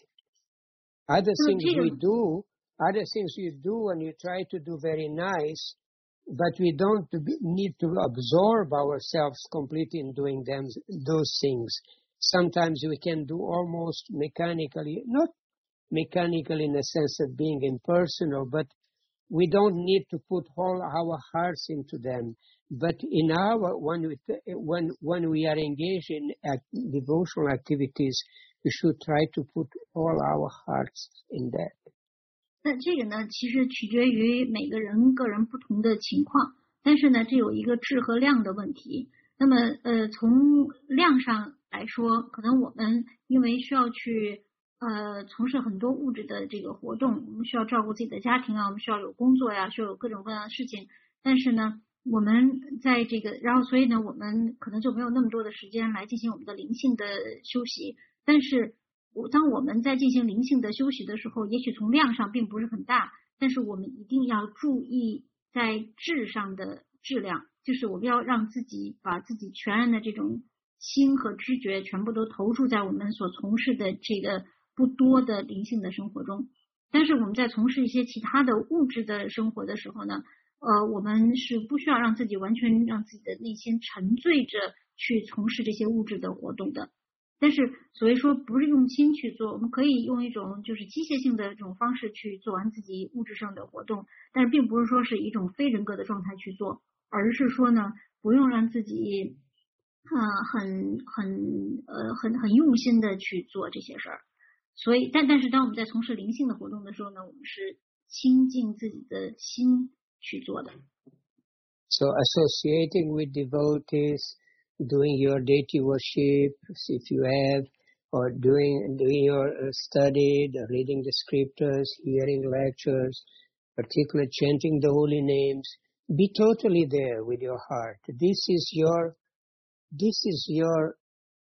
Other things we do, other things you do and you try to do very nice, but we don't need to absorb ourselves completely in doing them, those things. Sometimes we can do almost mechanically, not mechanical in the sense of being impersonal, but we don't need to put all our hearts into them. But in our, when we, when, when we are engaged in act, devotional activities, we should try to put all our hearts in that. 那这个呢，其实取决于每个人个人不同的情况，但是呢，这有一个质和量的问题。那么，呃，从量上来说，可能我们因为需要去呃从事很多物质的这个活动，我们需要照顾自己的家庭啊，我们需要有工作呀，需要有各种各样的事情。但是呢，我们在这个，然后所以呢，我们可能就没有那么多的时间来进行我们的灵性的休息。但是，当我们在进行灵性的休息的时候，也许从量上并不是很大，但是我们一定要注意在质上的质量，就是我们要让自己把自己全然的这种心和知觉全部都投注在我们所从事的这个不多的灵性的生活中。但是我们在从事一些其他的物质的生活的时候呢，呃，我们是不需要让自己完全让自己的内心沉醉着去从事这些物质的活动的。但是所谓说不是用心去做，我们可以用一种就是机械性的这种方式去做完自己物质上的活动，但是并不是说是一种非人格的状态去做，而是说呢，不用让自己呃很很呃很很用心的去做这些事儿。所以但但是当我们在从事灵性的活动的时候呢，我们是亲近自己的心去做的。 So associating with devotees, doing your deity worship, if you have, or doing doing your study, reading the scriptures, hearing lectures, particularly chanting the holy names, be totally there with your heart. This is your, this is your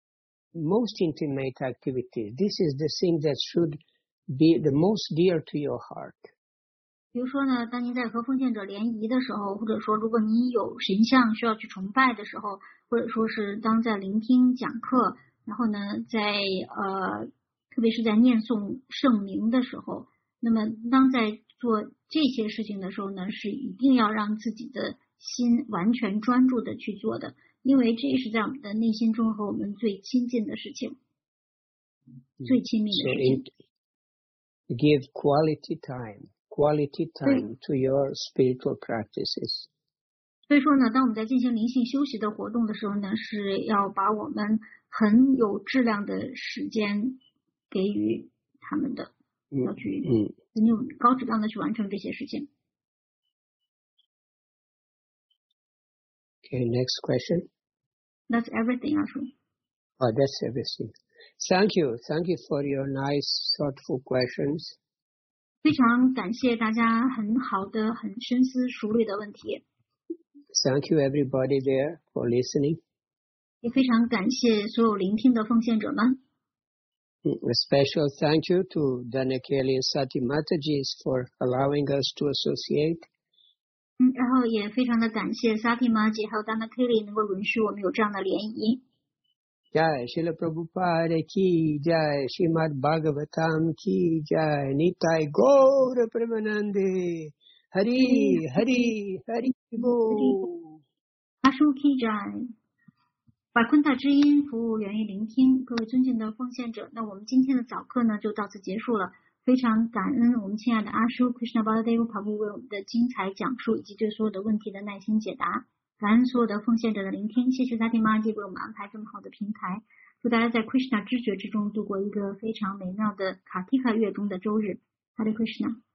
most intimate activity. This is the thing that should be the most dear to your heart. 比如说呢，当您在和奉献者联谊的时候，或者说如果您有神像需要去崇拜的时候，或者说是当在聆听讲课，然后呢，在呃，特别是在念诵圣名的时候，那么当在做这些事情的时候呢，是一定要让自己的心完全专注的去做的，因为这是在我们的内心中和我们最亲近的事情，最亲密的事情。 So give quality time. Quality time to your spiritual practices. 所以说呢，当我们在进行灵性休息的活动的时候呢，是要把我们很有质量的时间给予他们的，嗯、要去很有高质量的去完成这些事情。 Okay, next question. That's everything, Ashu. Oh, that's everything. Thank you. Thank you for your nice, thoughtful questions. 非常感谢大家很好的、很深思熟虑的问题。 Thank you everybody there for listening. 也非常感谢所有聆听的奉献者们。 A special thank you to Dana Kelly and Sati Mataji for allowing us to associate. 嗯，然后也非常的感谢 Sati Mataji 还有 Dana Kelly 能够允许我们有这样的联谊。 Jai Srila Prabhupada ki Jai, Srimad Bhagavatam ki Jai, Nitai Gaura Premanande, Hari Hari Hari Bo. Ashu ki Jai. 百昆塔之音服务源于聆听，各位尊敬的奉献者，那我们今天的早课呢就到此结束了。非常感恩我们亲爱的阿叔 Krishna Baladev Prabhu 为我们的精彩讲述以及对所有的问题的耐心解答。感恩所有的奉献者的聆听，谢谢萨提玛吉为我们安排这么好的平台。祝大家在 Krishna 知觉之中度过一个非常美妙的卡提卡月中的周日。Hare Krishna。